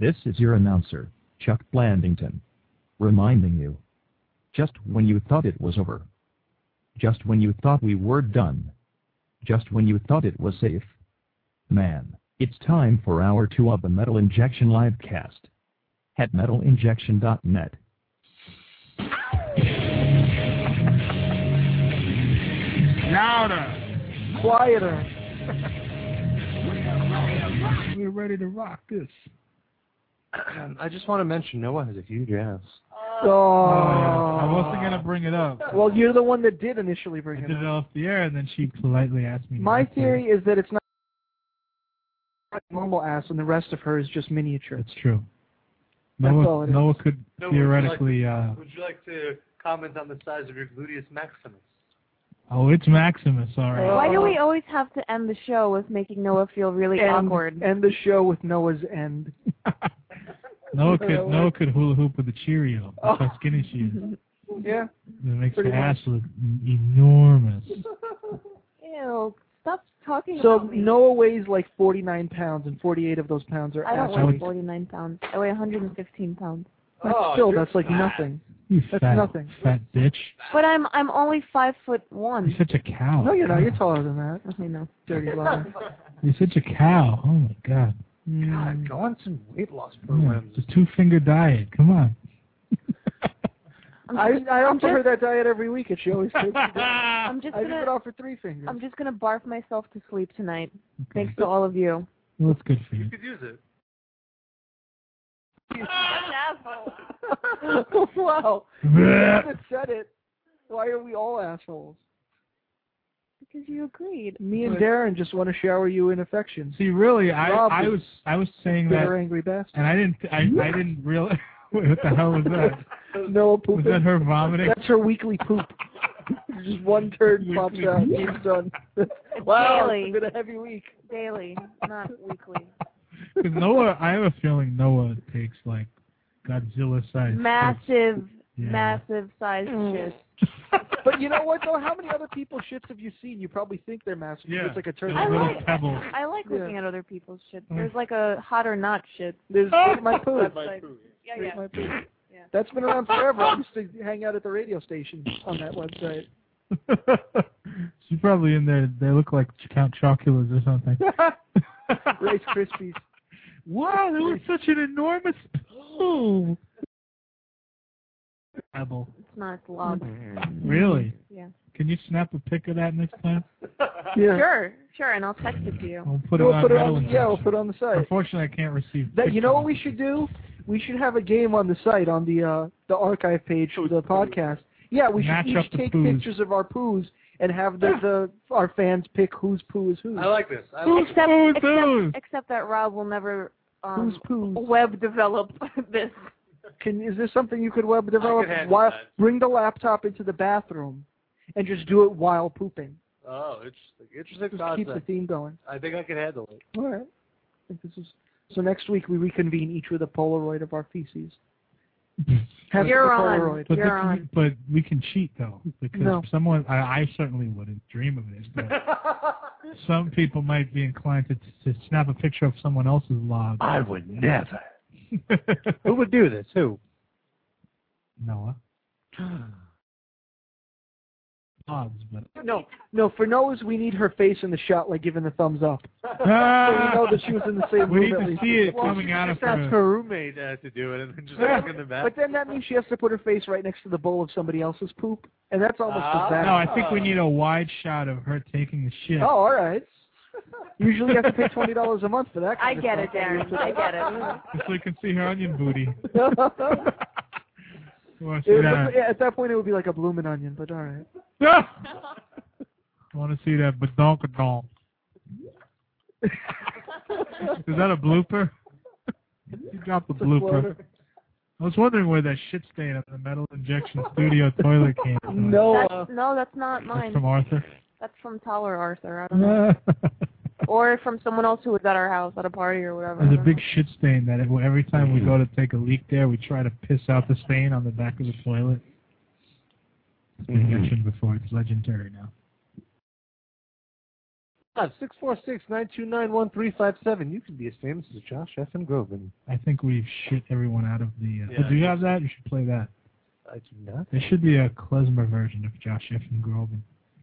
This is your announcer, Chuck Blandington, reminding you, just when you thought it was over, just when you thought we were done, just when you thought it was safe, man, it's time for hour two of the Metal Injection livecast at metal injection dot net. Louder. Quieter. We're ready to rock this. I just want to mention Noah has a huge ass. Oh. I wasn't going to bring it up. Well, you're the one that did initially bring I it did up. it off the air, and then she politely asked me. My not to. theory is that it's not normal ass, and the rest of her is just miniature. It's true. That's all Noah, it is. Noah could No, theoretically. Would you, like, uh, would you like to comment on the size of your gluteus maximus? Oh, it's Maximus, all right. Why do we always have to end the show with making Noah feel really End, awkward? End the show with Noah's end. Noah could Noah could hula hoop with a Cheerio. That's how skinny she is. Yeah. It makes Pretty her ass much. look enormous. Ew, stop talking So about me. Noah weighs like forty-nine pounds, and forty-eight of those pounds are I don't ass weigh weight. forty-nine pounds. I weigh one hundred fifteen pounds. That's Oh, still, you're that's like fat. nothing. You That's fat, nothing. fat bitch. But I'm I'm only five foot one. You're such a cow. No, you're not. You're taller than that. I know. Dirty liar. You're such a cow. Oh my god. God, go on some weight loss Yeah, programs. it's a two finger diet. Come on. I'm I just, I I'm offer her just, that diet every week, and she always takes it. I'm just I even gonna offer three fingers. I'm just gonna barf myself to sleep tonight. Okay. Thanks to all of you. Well, that's good for you. You could use it. Wow. You haven't said it. Why are we all assholes? Because you agreed. Me and Darren just want to shower you in affection. See, really, I Rob I is was I was saying that, Bitter, angry bastard. and I didn't I I didn't realize. Wait, what the hell was that? Noah Was pooping. that her vomiting? That's her weekly poop. Just one turd pops out. It's done. Wow, Daily. it's been a heavy week. Daily, not weekly. Because Noah, I have a feeling Noah takes like Godzilla-sized. Massive, Yeah. massive size Mm. shit. But you know what, though? How many other people's shits have you seen? You probably think they're massive. Yeah. It's like a turd. I little like, pebbles. I like Yeah. looking at other people's shit. There's like a hot or not shit. There's Rate My Poo. That's like, yeah, Rate yeah. My Poo. Yeah. That's been around forever. I used to hang out at the radio station on that website. She's probably in there. They look like Count Chocula's or something. Rice Krispies. Wow, that was such an enormous. Oh. Pebble. It's not a log. Really? Yeah. Can you snap a pic of that next time? Yeah. Sure, sure, and I'll text it to you. We'll put it We'll on put it Metal on, yeah, we'll Injection. put it on the site. Unfortunately, I can't receive. That, you know pictures. what we should do? We should have a game on the site, on the uh, the archive page for the podcast. Yeah, we should Match each up the take poos. pictures of our poos and have the, the our fans pick whose poo is whose. I like this. I like Except, Poos, except, poos. except that Rob will never um, Who's poos? web develop this. Can is this something you could web develop? handle While that. bring the laptop into the bathroom and just do it while pooping. Oh, interesting. Interesting Just concept. keep the theme going. I think I can handle it. All right. I think this is so. Next week we reconvene each with a Polaroid of our feces. Have You're the on. Polaroid. But, You're the- on. but we can cheat though, because No. someone I, I certainly wouldn't dream of this. But some people might be inclined to, to snap a picture of someone else's log. I would never. Who would do this? Who? Noah. Odds, but No, no. For Noah's, we need her face in the shot, like giving the thumbs up. So we Ah! know that she was in the same We room need at to least. see it Well, coming she out of just asked her. her roommate uh, to do it and then just look in the back. But then that means she has to put her face right next to the bowl of somebody else's poop, and that's almost Ah. as bad. No, I think we need a wide shot of her taking the shit. Oh, all right. Usually you have to pay twenty dollars a month for that. I Kind get of it, Darren. I get it. Just so you can see her onion booty. stuff. You want to see It- that? at that point, it would be like a bloomin' onion, but all right. I want to see that badonkadonk. Is that a blooper? You dropped the It's a blooper. floater. I was wondering where that shit stain on the Metal Injection Studio toilet came from. No. That's, no, that's not That's mine. from Arthur. That's from Tyler Arthur. I don't know. Or from someone else who was at our house at a party or whatever. I There's a don't big know. shit stain that it, every time we go to take a leak there, we try to piss out the stain on the back of the toilet. It's been mentioned before. It's legendary now. six four six, nine two nine, one three five seven. You can be as famous as Josh F. and Groban. I think we've shit everyone out of the... Uh, Yeah, oh, do you have that? You should play that. I do not. There should be a klezmer version of Josh F. and Groban.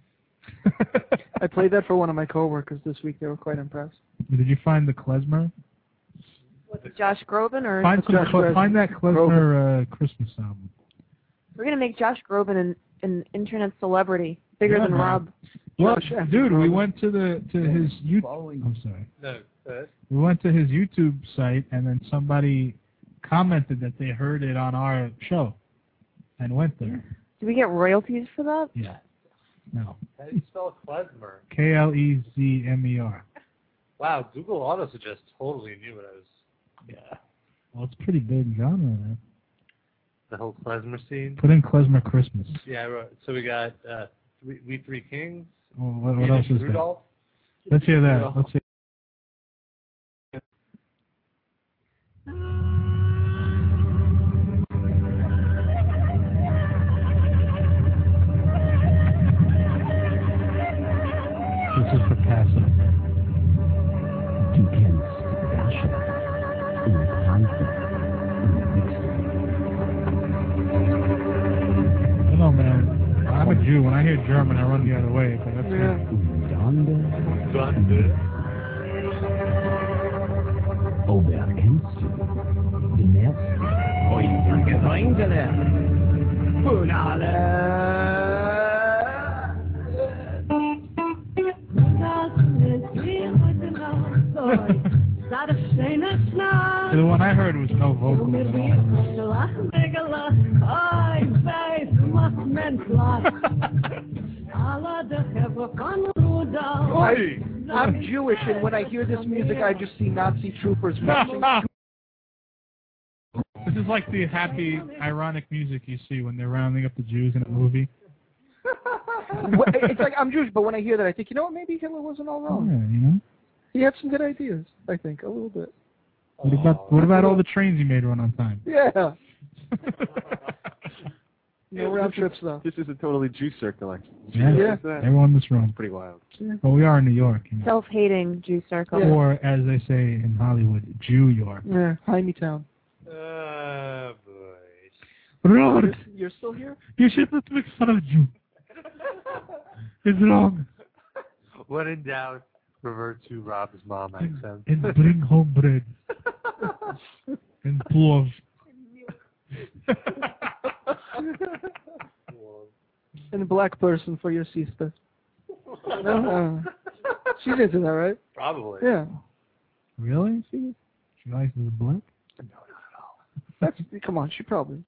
I played that for one of my coworkers this week. They were quite impressed. Did you find the klezmer? What's Josh Groban or Find, some Josh Cle- Groban. find that klezmer uh, Christmas album. we're gonna make Josh Groban an, an internet celebrity, bigger Yeah, than man. Rob. Well, Josh F. dude, we Groban. went to the to his YouTube. I'm sorry. No, go ahead. We went to his YouTube site, and then somebody commented that they heard it on our show, and went there. Do we get royalties for that? Yeah. No. How do you spell klezmer? K L E Z M E R. Wow, Google Autosuggest totally knew what I was. Yeah. Well, it's a pretty big genre, man. The whole klezmer scene. Put in klezmer Christmas. Yeah, I wrote. So we got uh, we, we Three Kings. Oh, what, what Yiddish else is Rudolph. that? Let's hear that. Rudolph. Let's hear. This is for Cassie. Du kennst Herrscher und Panzer und Wichser. I don't know, man. I'm a Jew. When I hear German, I run the other way. But that's Yeah. Ober kennst du den ersten? Heute gemeint The one I heard was no vocals at all. I, I'm Jewish, and when I hear this music, I just see Nazi troopers marching. This is like the happy, ironic music you see when they're rounding up the Jews in a movie. It's like I'm Jewish, but when I hear that, I think, you know what? Maybe Hitler wasn't all Yeah, wrong. you know. He had some good ideas. I think a little bit. What about what about all the trains he made run on time? Yeah. No round trips though. This is a totally Jew circle. Yeah, Yeah. everyone in this room. Pretty wild. Yeah. Well, we are in New York, you know. Self-hating Jew circle. Or as they say in Hollywood, Jew York. Yeah, Jaime Town. Oh boy. Robert, You're still here? you should not make fun of Jew. It's wrong. When in doubt, revert to Rob's mom accent. And bring home bread. And plov. And a black person for your sister. No, uh, she's into that, right? Probably. Yeah. Really? She, she likes the black? That's come on. She probably.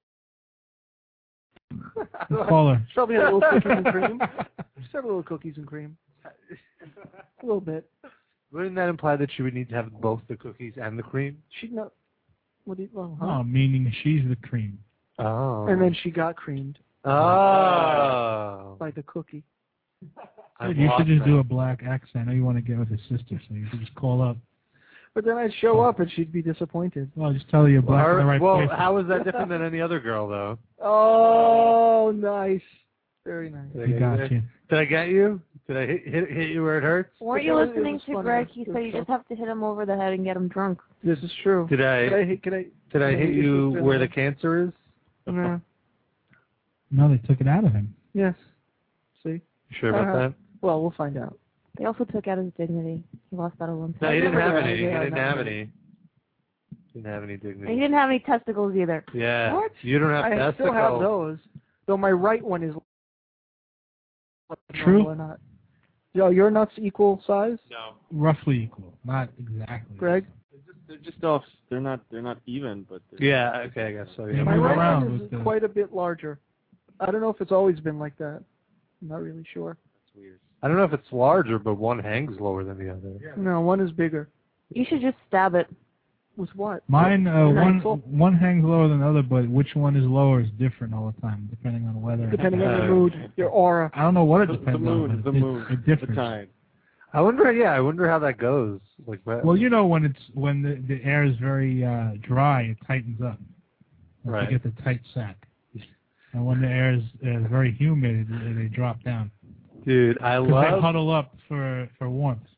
Let's call her. She probably had a little cookies and cream. She had a little cookies and cream. A little bit. Wouldn't that imply that she would need to have both the cookies and the cream? She'd not. What do you? Well, huh? Oh, meaning she's the cream. Oh. And then she got creamed Oh. by the cookie. Dude, you should just do a black accent. I know you want to get with his sister, so you should just call up. But then I'd show up and she'd be disappointed. Well, just tell her you're black in the right well, place. how is that different than any other girl, though? Oh, nice. Very nice. Did I We get got you? you. Did I get you? Did I hit, hit, hit you where it hurts? Weren't It you was- it listening was to funny. Greg? It He was said you fun. just have to hit him over the head and get him drunk. This is true. Did I? Did I hit? Can I? Did I can hit you sister where in the cancer is? No. No, they took it out of him. Yes. See? You sure about Uh-huh. that? Well, we'll find out. They also took out his dignity. He lost that a long No, time. he didn't have any. He Yeah, didn't no. have any. Didn't have any And he dignity. didn't have any testicles either. Yeah. What? You don't have I testicles. still have those. Though my right one is True. or not. Yo, your nuts equal size, No. Roughly equal. Not exactly. Greg? They're just, they're just off. They're not. They're not even, but they're Yeah. Okay. I guess so. Yeah. Yeah, My move right around one with is the- quite a bit larger. I don't know if it's always been like that. I'm not really sure. That's weird. I don't know if it's larger, but one hangs lower than the other. No, one is bigger. You should just stab it. With what? Mine, uh, An one axle? one hangs lower than the other, but which one is lower is different all the time, depending on weather. Depending on Uh, your mood, your aura. I don't know what it The, depends the moon. on. The but it, moon. It The differs. tide. I wonder. Yeah. I wonder how that goes. Like. what- Well, you know when it's when the, the air is very uh, dry, it tightens up. Like Right. You get the tight sack. And when the air is uh, very humid, they, they drop down. Dude, I Because they love. huddle up for, for warmth.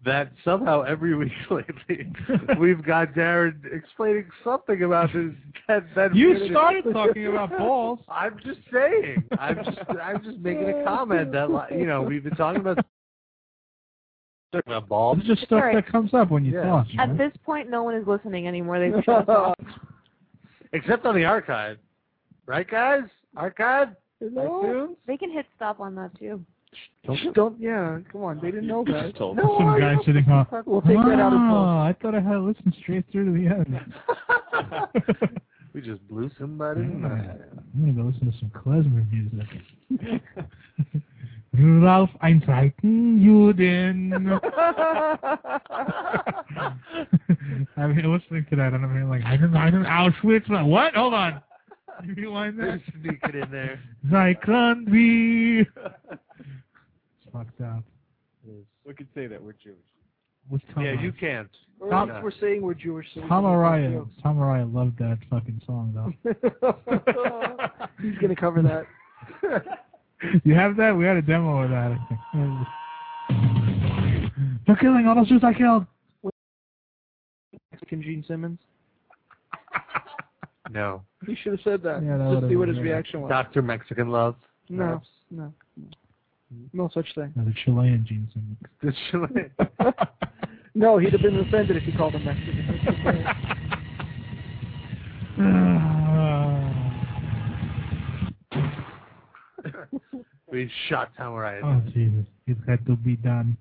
that somehow every week lately we've got Darren explaining something about his that, that You minute. started talking about balls. I'm just saying. I'm just I'm just making a comment that like, you know we've been talking about talking about balls. It's just stuff Right. that comes up when you Yeah. talk. At right? this point, no one is listening anymore. They've shut off. Except on the archive, right, guys? Archive. No. They can hit stop on that too. Don't, don't, yeah, come on. They didn't know that. Some No, guy I- sitting on. We'll take that out of Oh, post. I thought I had to listen straight through to the end. We just blew somebody's mind. I'm gonna go listen to some klezmer music. Rudolf ein Zeiten Juden. I'm here listening to that and I'm here like, I don't, I don't, Auschwitz. What? Hold on. You rewind that? Sneak it in there. Zyklon B. It's fucked up. We could say that we're Jewish. What's Tom Yeah, Araya? you can't. We're, Tom- we're saying we're Jewish. So we Tom can make Araya. jokes. Tom Araya loved that fucking song though. He's going to cover that. You have that? We had a demo of that, I think. They're killing all those Jews I killed. Mexican Gene Simmons. No. He should have said that. Yeah, that Just would've see what been his great. reaction was. Doctor Mexican Love. No, Perhaps. no, no. No such thing. No, the Chilean Gene Simmons. The Chilean. No, he'd have been offended if he called him Mexican. We shot Tom Araya. Oh, Jesus. It had to be done.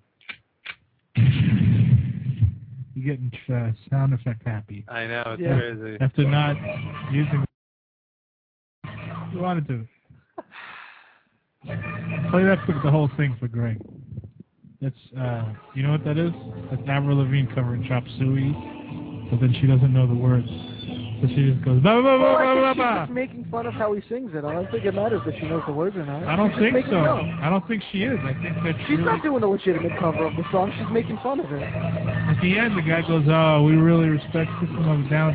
You're getting uh, sound effect happy. I know, it's Yeah. crazy. After not using... You wanted to. Play that for the whole thing for Greg. That's, uh, you know what that is? That's Avril Lavigne covering Chop Suey, but then she doesn't know the words. So she just goes, blah, blah, blah, Well, blah, blah, I think she's blah. just making fun of how he sings it. I don't think it matters if she knows the words or not. I don't She's just think making so. fun. I don't think she is. I think that She's really, not doing a legitimate cover of the song. She's making fun of it. at the end, the guy goes, oh, we really respect System of a Down.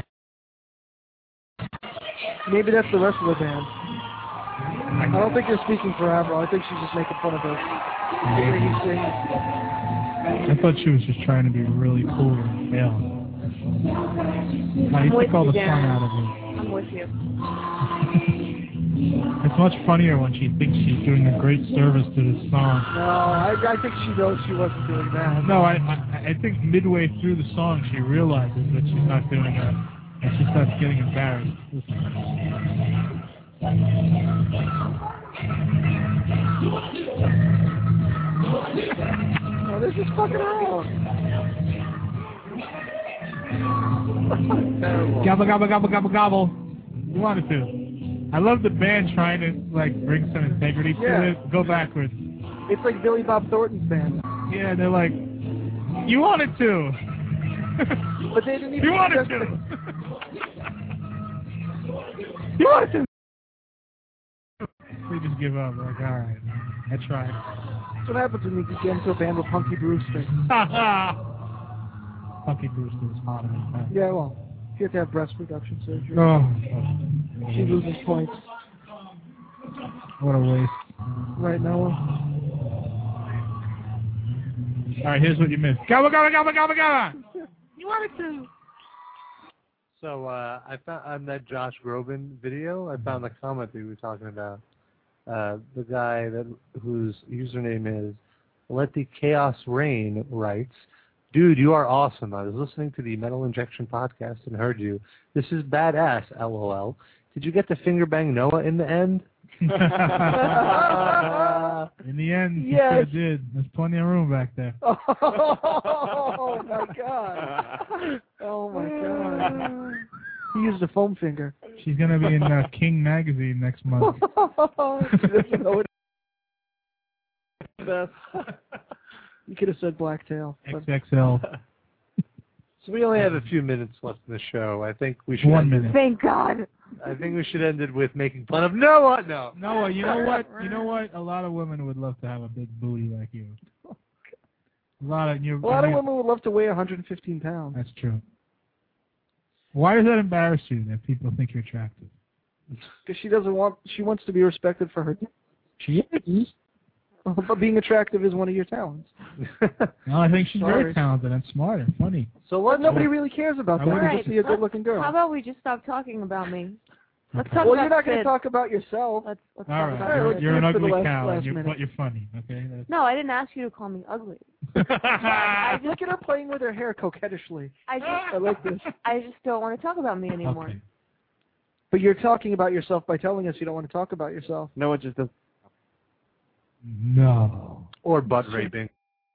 Maybe that's the rest of the band. I don't think they're speaking for Avril. I think she's just making fun of her. The way he sings. I thought she was just trying to be really cool and fail. I I'm with took all you, the fun Darren. out of it. I'm with you. It's much funnier when she thinks she's doing a great service to this song. No, I, I think she knows she wasn't doing that. No, I, I I think midway through the song she realizes that she's not doing it, and she starts getting embarrassed. No, this is fucking wrong. Gobble, gobble, gobble, gobble, gobble. You wanted to. I love the band trying to, like, bring some integrity to Yeah. it. Go backwards. It's like Billy Bob Thornton's band. Yeah, they're like, you wanted to. But they didn't even... You wanted to. You wanted to. They just give up. They're like, all right, I tried. That's what happens when you get into a band with Punky Brewster. Punky Brewster is hot in his head. Yeah, well, you have to have breast reduction surgery. Oh, She loses points. what a waste. Right, Noah? All right, here's what you missed. Gobble, gobble, gobble, gobble, gobble. You wanted to. So uh, I found on that Josh Groban video, I found the comment that we were talking about. Uh, the guy that whose username is Let the Chaos Reign writes, "Dude, you are awesome. I was listening to the Metal Injection podcast and heard you. This is badass. LOL. Did you get to finger bang Noah in the end?" In the end, he Yes. sure did. There's plenty of room back there. Oh, my God. Oh, my God. He used a foam finger. She's going to be in uh, King magazine next month. She doesn't know what Beth. You could have said Blacktail. X X L. So we only have a few minutes left in the show. I think we should One end minute. It, Thank God. I think we should end it with making fun of Noah. No. Noah, you know what? You know what? A lot of women would love to have a big booty like you. A lot of you. A lot of women would love to weigh one hundred fifteen pounds. That's true. Why does that embarrass you that people think you're attractive? Because she doesn't want, she wants to be respected for her. She is. But being attractive is one of your talents. No, I think she's Sorry. very talented and smart and funny. So what? Nobody really cares about I that. would've They Alright, just see a good-looking girl. How about we just stop talking about me? Let's talk well, about you're not going to Sid. talk about yourself. Let's, let's All talk right, about you're, Sid. you're an for the ugly last- cow, last and you're, minute. but you're funny, okay? That's, No, I didn't ask you to call me ugly. I look at her playing with her hair coquettishly. I just, I like this. I just don't want to talk about me anymore. Okay. But you're talking about yourself by telling us you don't want to talk about yourself. No, it just does. No. Or butt raping.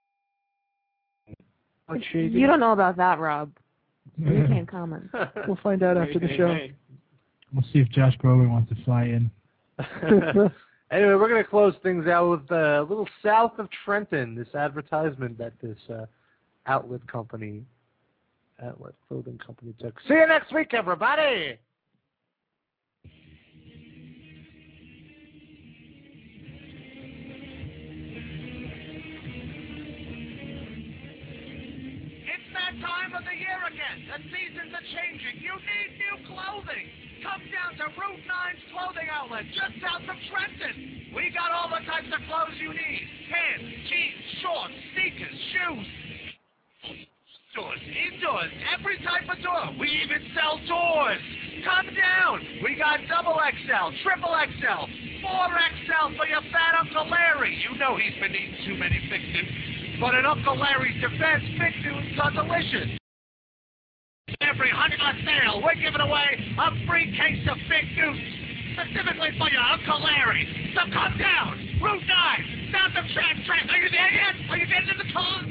You don't know about that, Rob. You can't comment. We'll find out after the show. We'll see if Josh Grover wants to fly in. Anyway, we're going to close things out with uh, a little south of Trenton, this advertisement that this uh, outlet company, outlet clothing company took. See you next week, everybody! It's that time of the year again. The seasons are changing. You need new clothing. Come down to Route nine's clothing outlet just south of Trenton. We got all the types of clothes you need. Pants, jeans, shorts, sneakers, shoes. Doors, indoors, every type of door. We even sell doors. Come down. We got double X L, triple X L, four X L for your fat Uncle Larry. You know he's been eating too many Big Dudes. But in Uncle Larry's defense, Big Dudes are delicious. Every hundred dollar sale, we're giving away a free case of Big Dudes, specifically for your Uncle Larry. So come down, Route nine, south of Trent, Trent. Are you there yet? Are you getting in the car?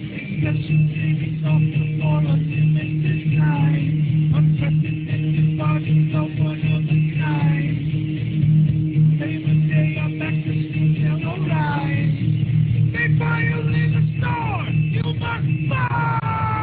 They buy you in the store, you must buy!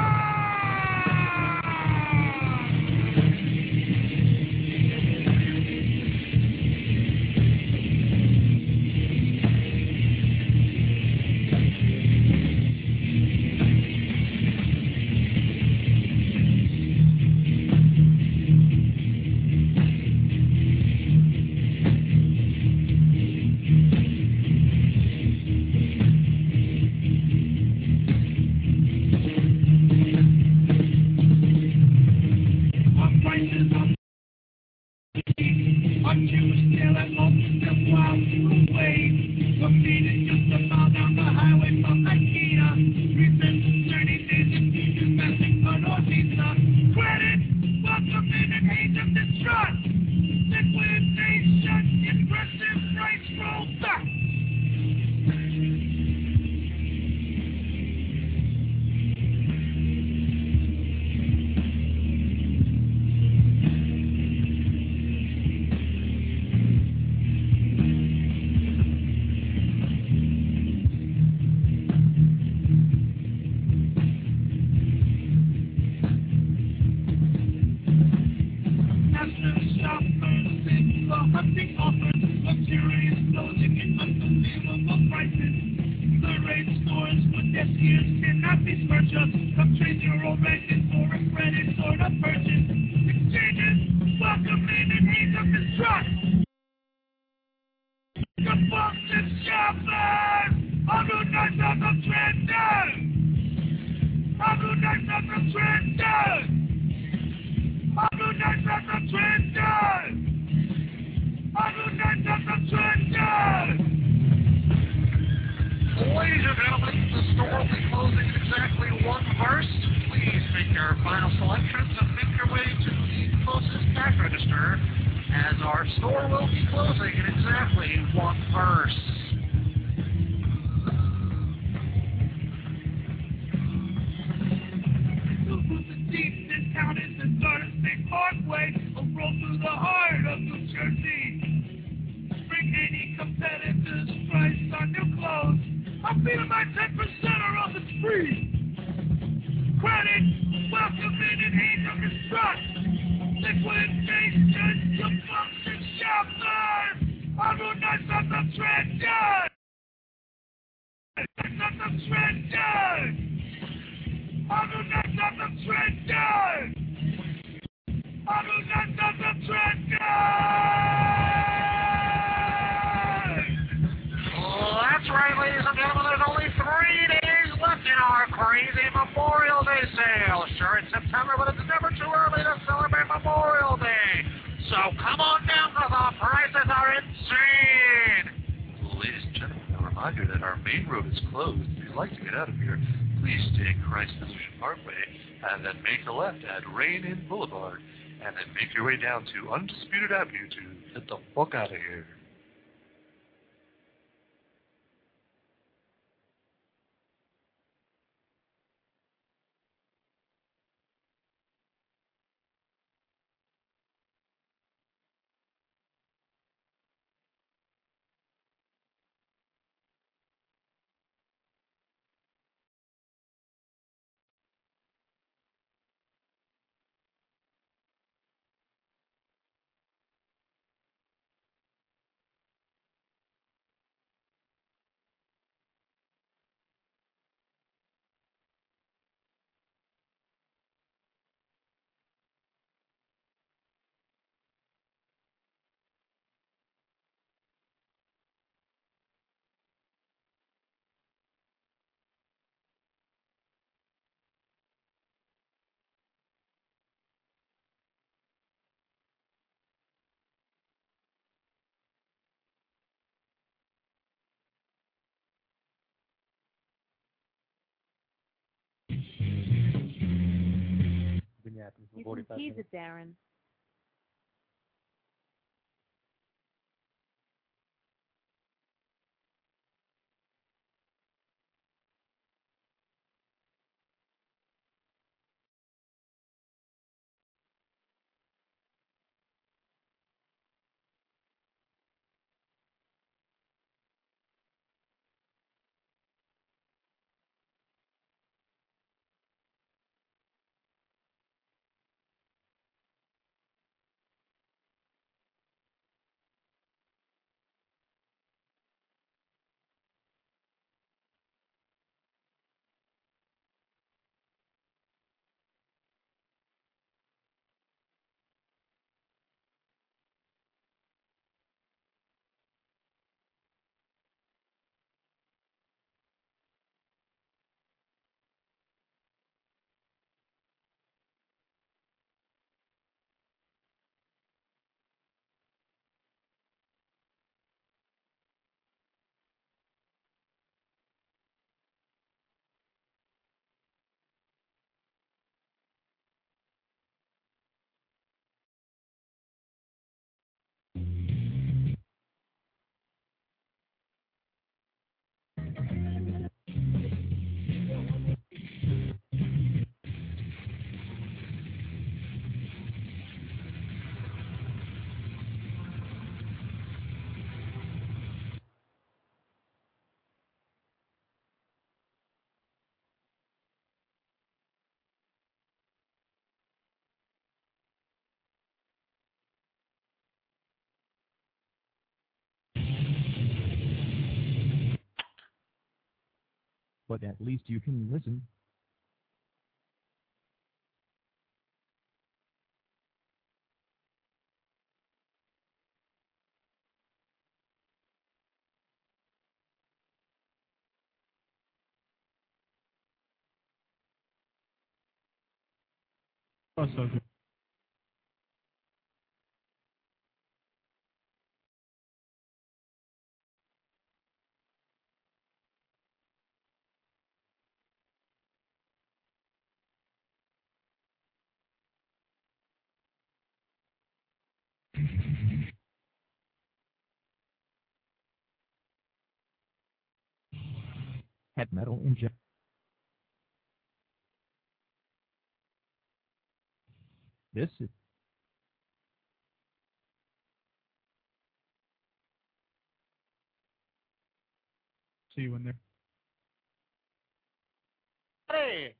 Ladies and gentlemen, the store will be closing in exactly one verse. Please make your final selections and make your way to the closest cash register, as our store will be closing in exactly one verse. Deep discount is the Garden State Parkway, a road through the heart of New Jersey. Bring any competitor's price on new clothes. I'm feeling my ten percent or else it's free. Credit, welcome in and hang up your strut. Liquidation to function shoppers. On Route nine south of Trenton. South of Trenton. On Route nine south of Trenton. On Route nine south of Trenton. Oh, that's right, ladies and Memorial Day sale. Sure, it's September, but it's never too early to celebrate Memorial Day. So come on down, because our prices are insane. Ladies and gentlemen, a reminder that our main road is closed. If you'd like to get out of here, please take Christ Physician Parkway and then make a left at Rain Inn Boulevard and then make your way down to Undisputed Avenue to get the fuck out of here. You can tease it, Darren. But at least you can listen. Also, Head metal inject. This is see when they're Hey!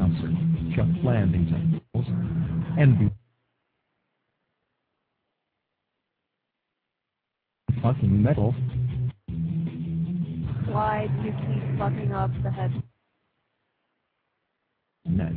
announcer, Chuck Landington, and be fucking metal. Why do you keep fucking up the head? Net.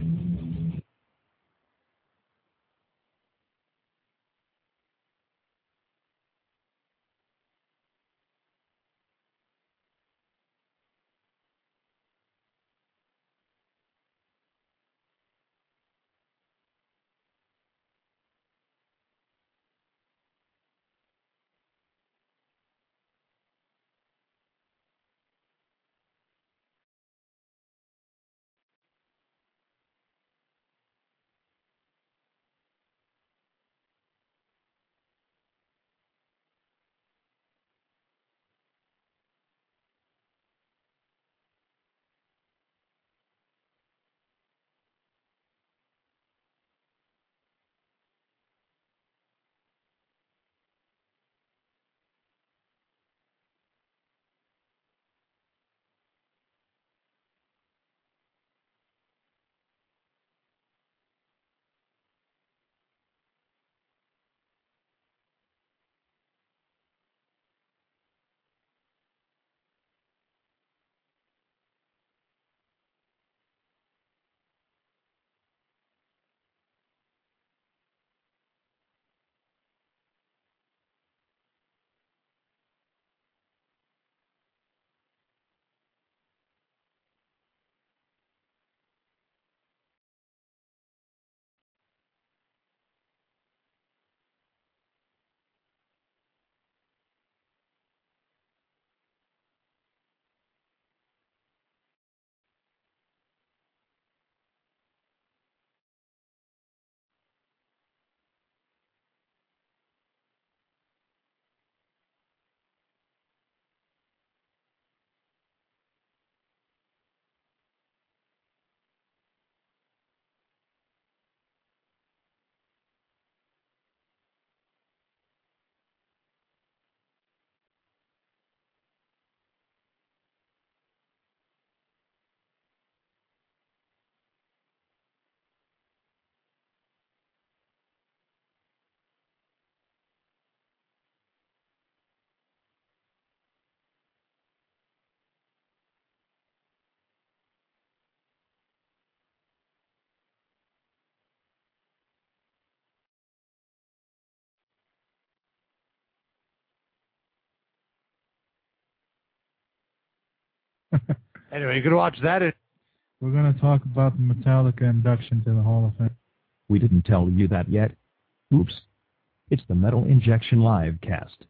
Anyway, you can watch that. At We're going to talk about the Metallica induction to the Hall of Fame. We didn't tell you that yet. Oops. It's the Metal Injection Live cast.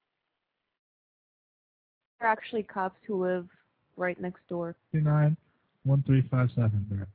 There are actually cops who live right next door. fifty-nine. One three five seven there.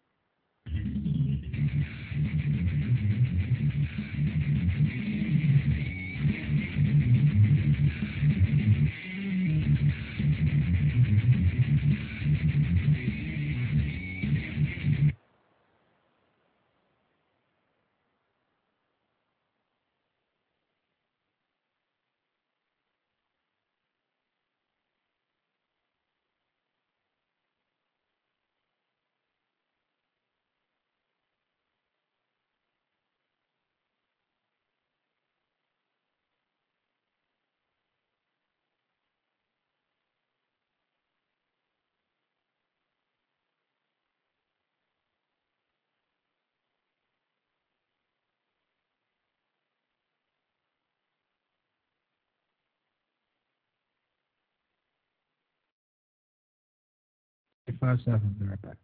Five seven. Be right back.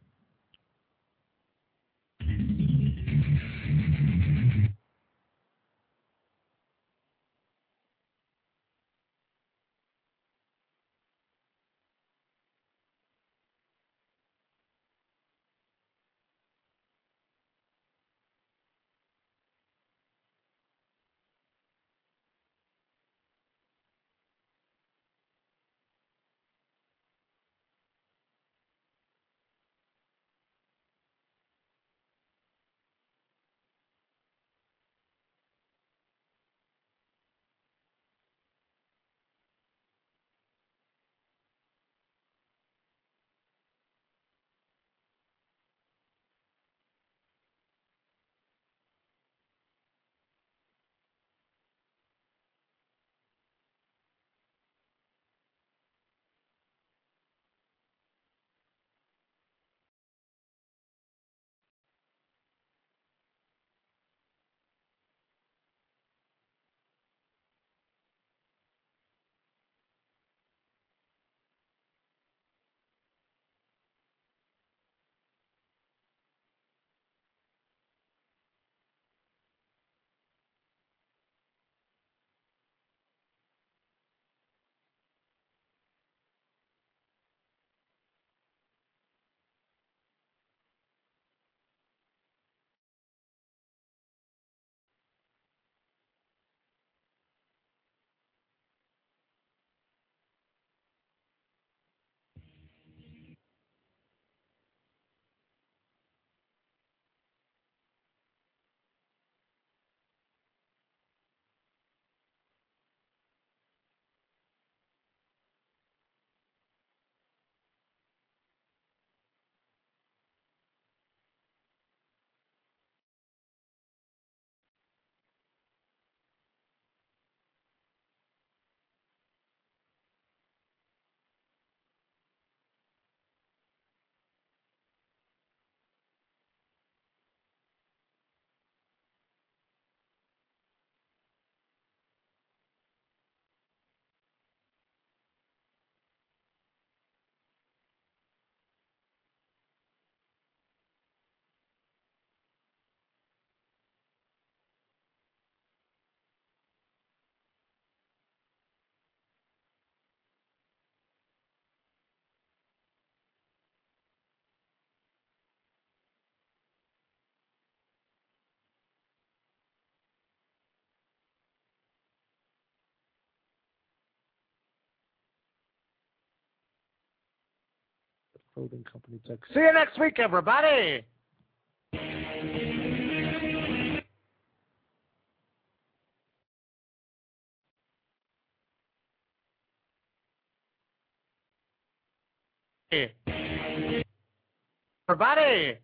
Clothing company tech. See you next week, everybody. Everybody.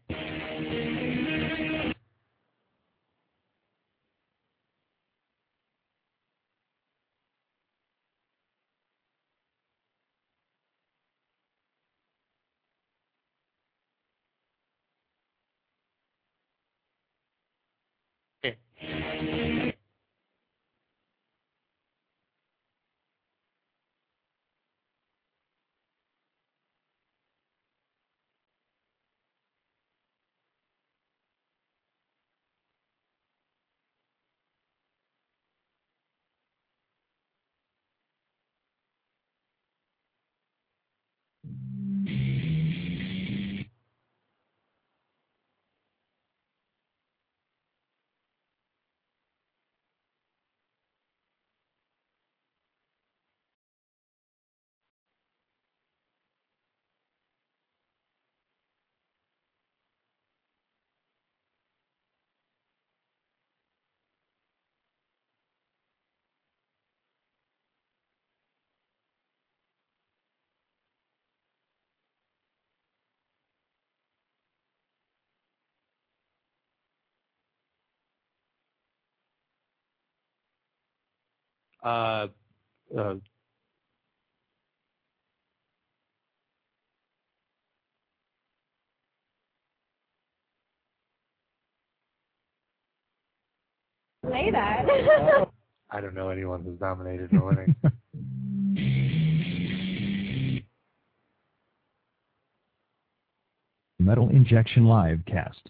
Uh, uh, Say that. I don't know anyone who's nominated or winning. Metal Injection Live cast.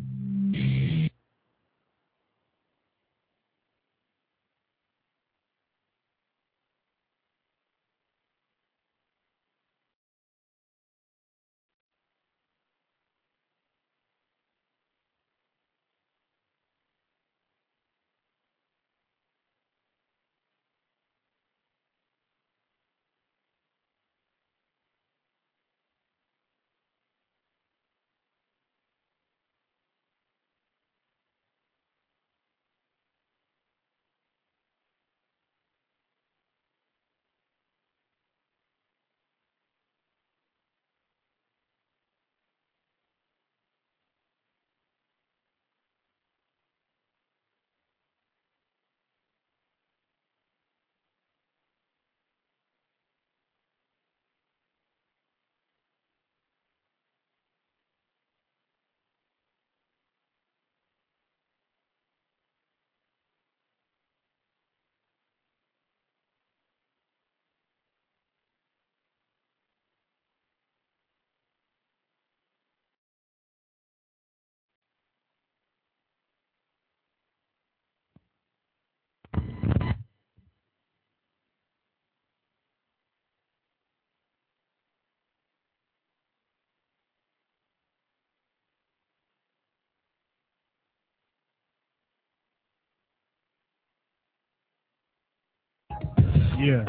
Yeah.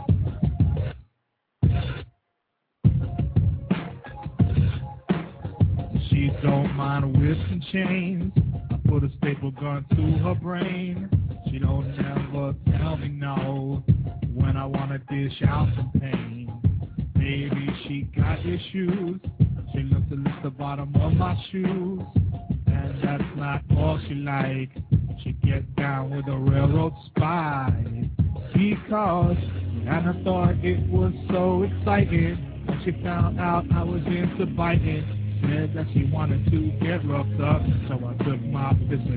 She don't mind whips and chains. I put a staple gun to her brain. She don't never tell me no when I wanna dish out some pain. Maybe she got issues. She looks to lick the bottom of my shoes. And that's not all she like. She get down with a railroad spike. Because Anna thought it was so exciting when she found out I was into biting. Said that she wanted to get roughed up, so I took my pistol.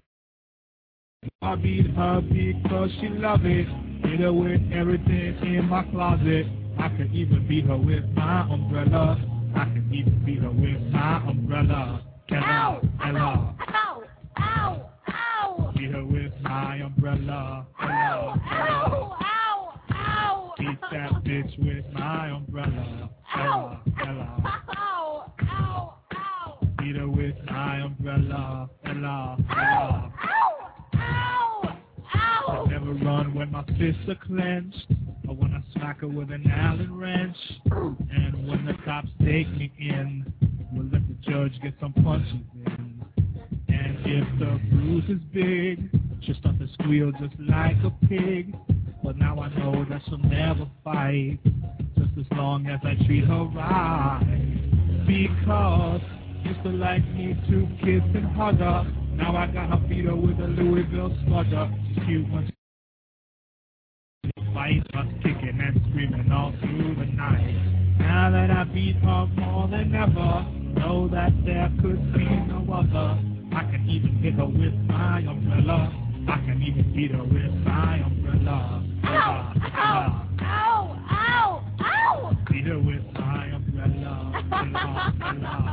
I beat her because she loved it. Hit her with everything in my closet. I can even beat her with my umbrella. I can even beat her with my umbrella. Can Ow! I? Ow! Ow! Ow! Ow! Beat her with my umbrella. Ow! Ow! Ow! Ow! Beat that bitch with my umbrella. Ow! Ella. Ow! Ow! Ow! Beat her with my umbrella. Ella. Ow! Ow! Ow! Ow! I never run when my fists are clenched, or when I smack her with an Allen wrench. And when the cops take me in, we'll let the judge get some punches in. And if the bruise is big, she'll start to squeal just like a pig. But now I know that she'll never fight, just as long as I treat her right. Because she used to like me to kiss and hug her. Now I got her beat her with a Louisville slugger. She's cute when she fights us, kicking and screaming all through the night. Now that I beat her more than ever, know that there could be no other. I can even hit her with my umbrella. I can even beat her with my umbrella. Ow! Ow! Ow! Ow! Ow! Beat her with my umbrella. Umbrella.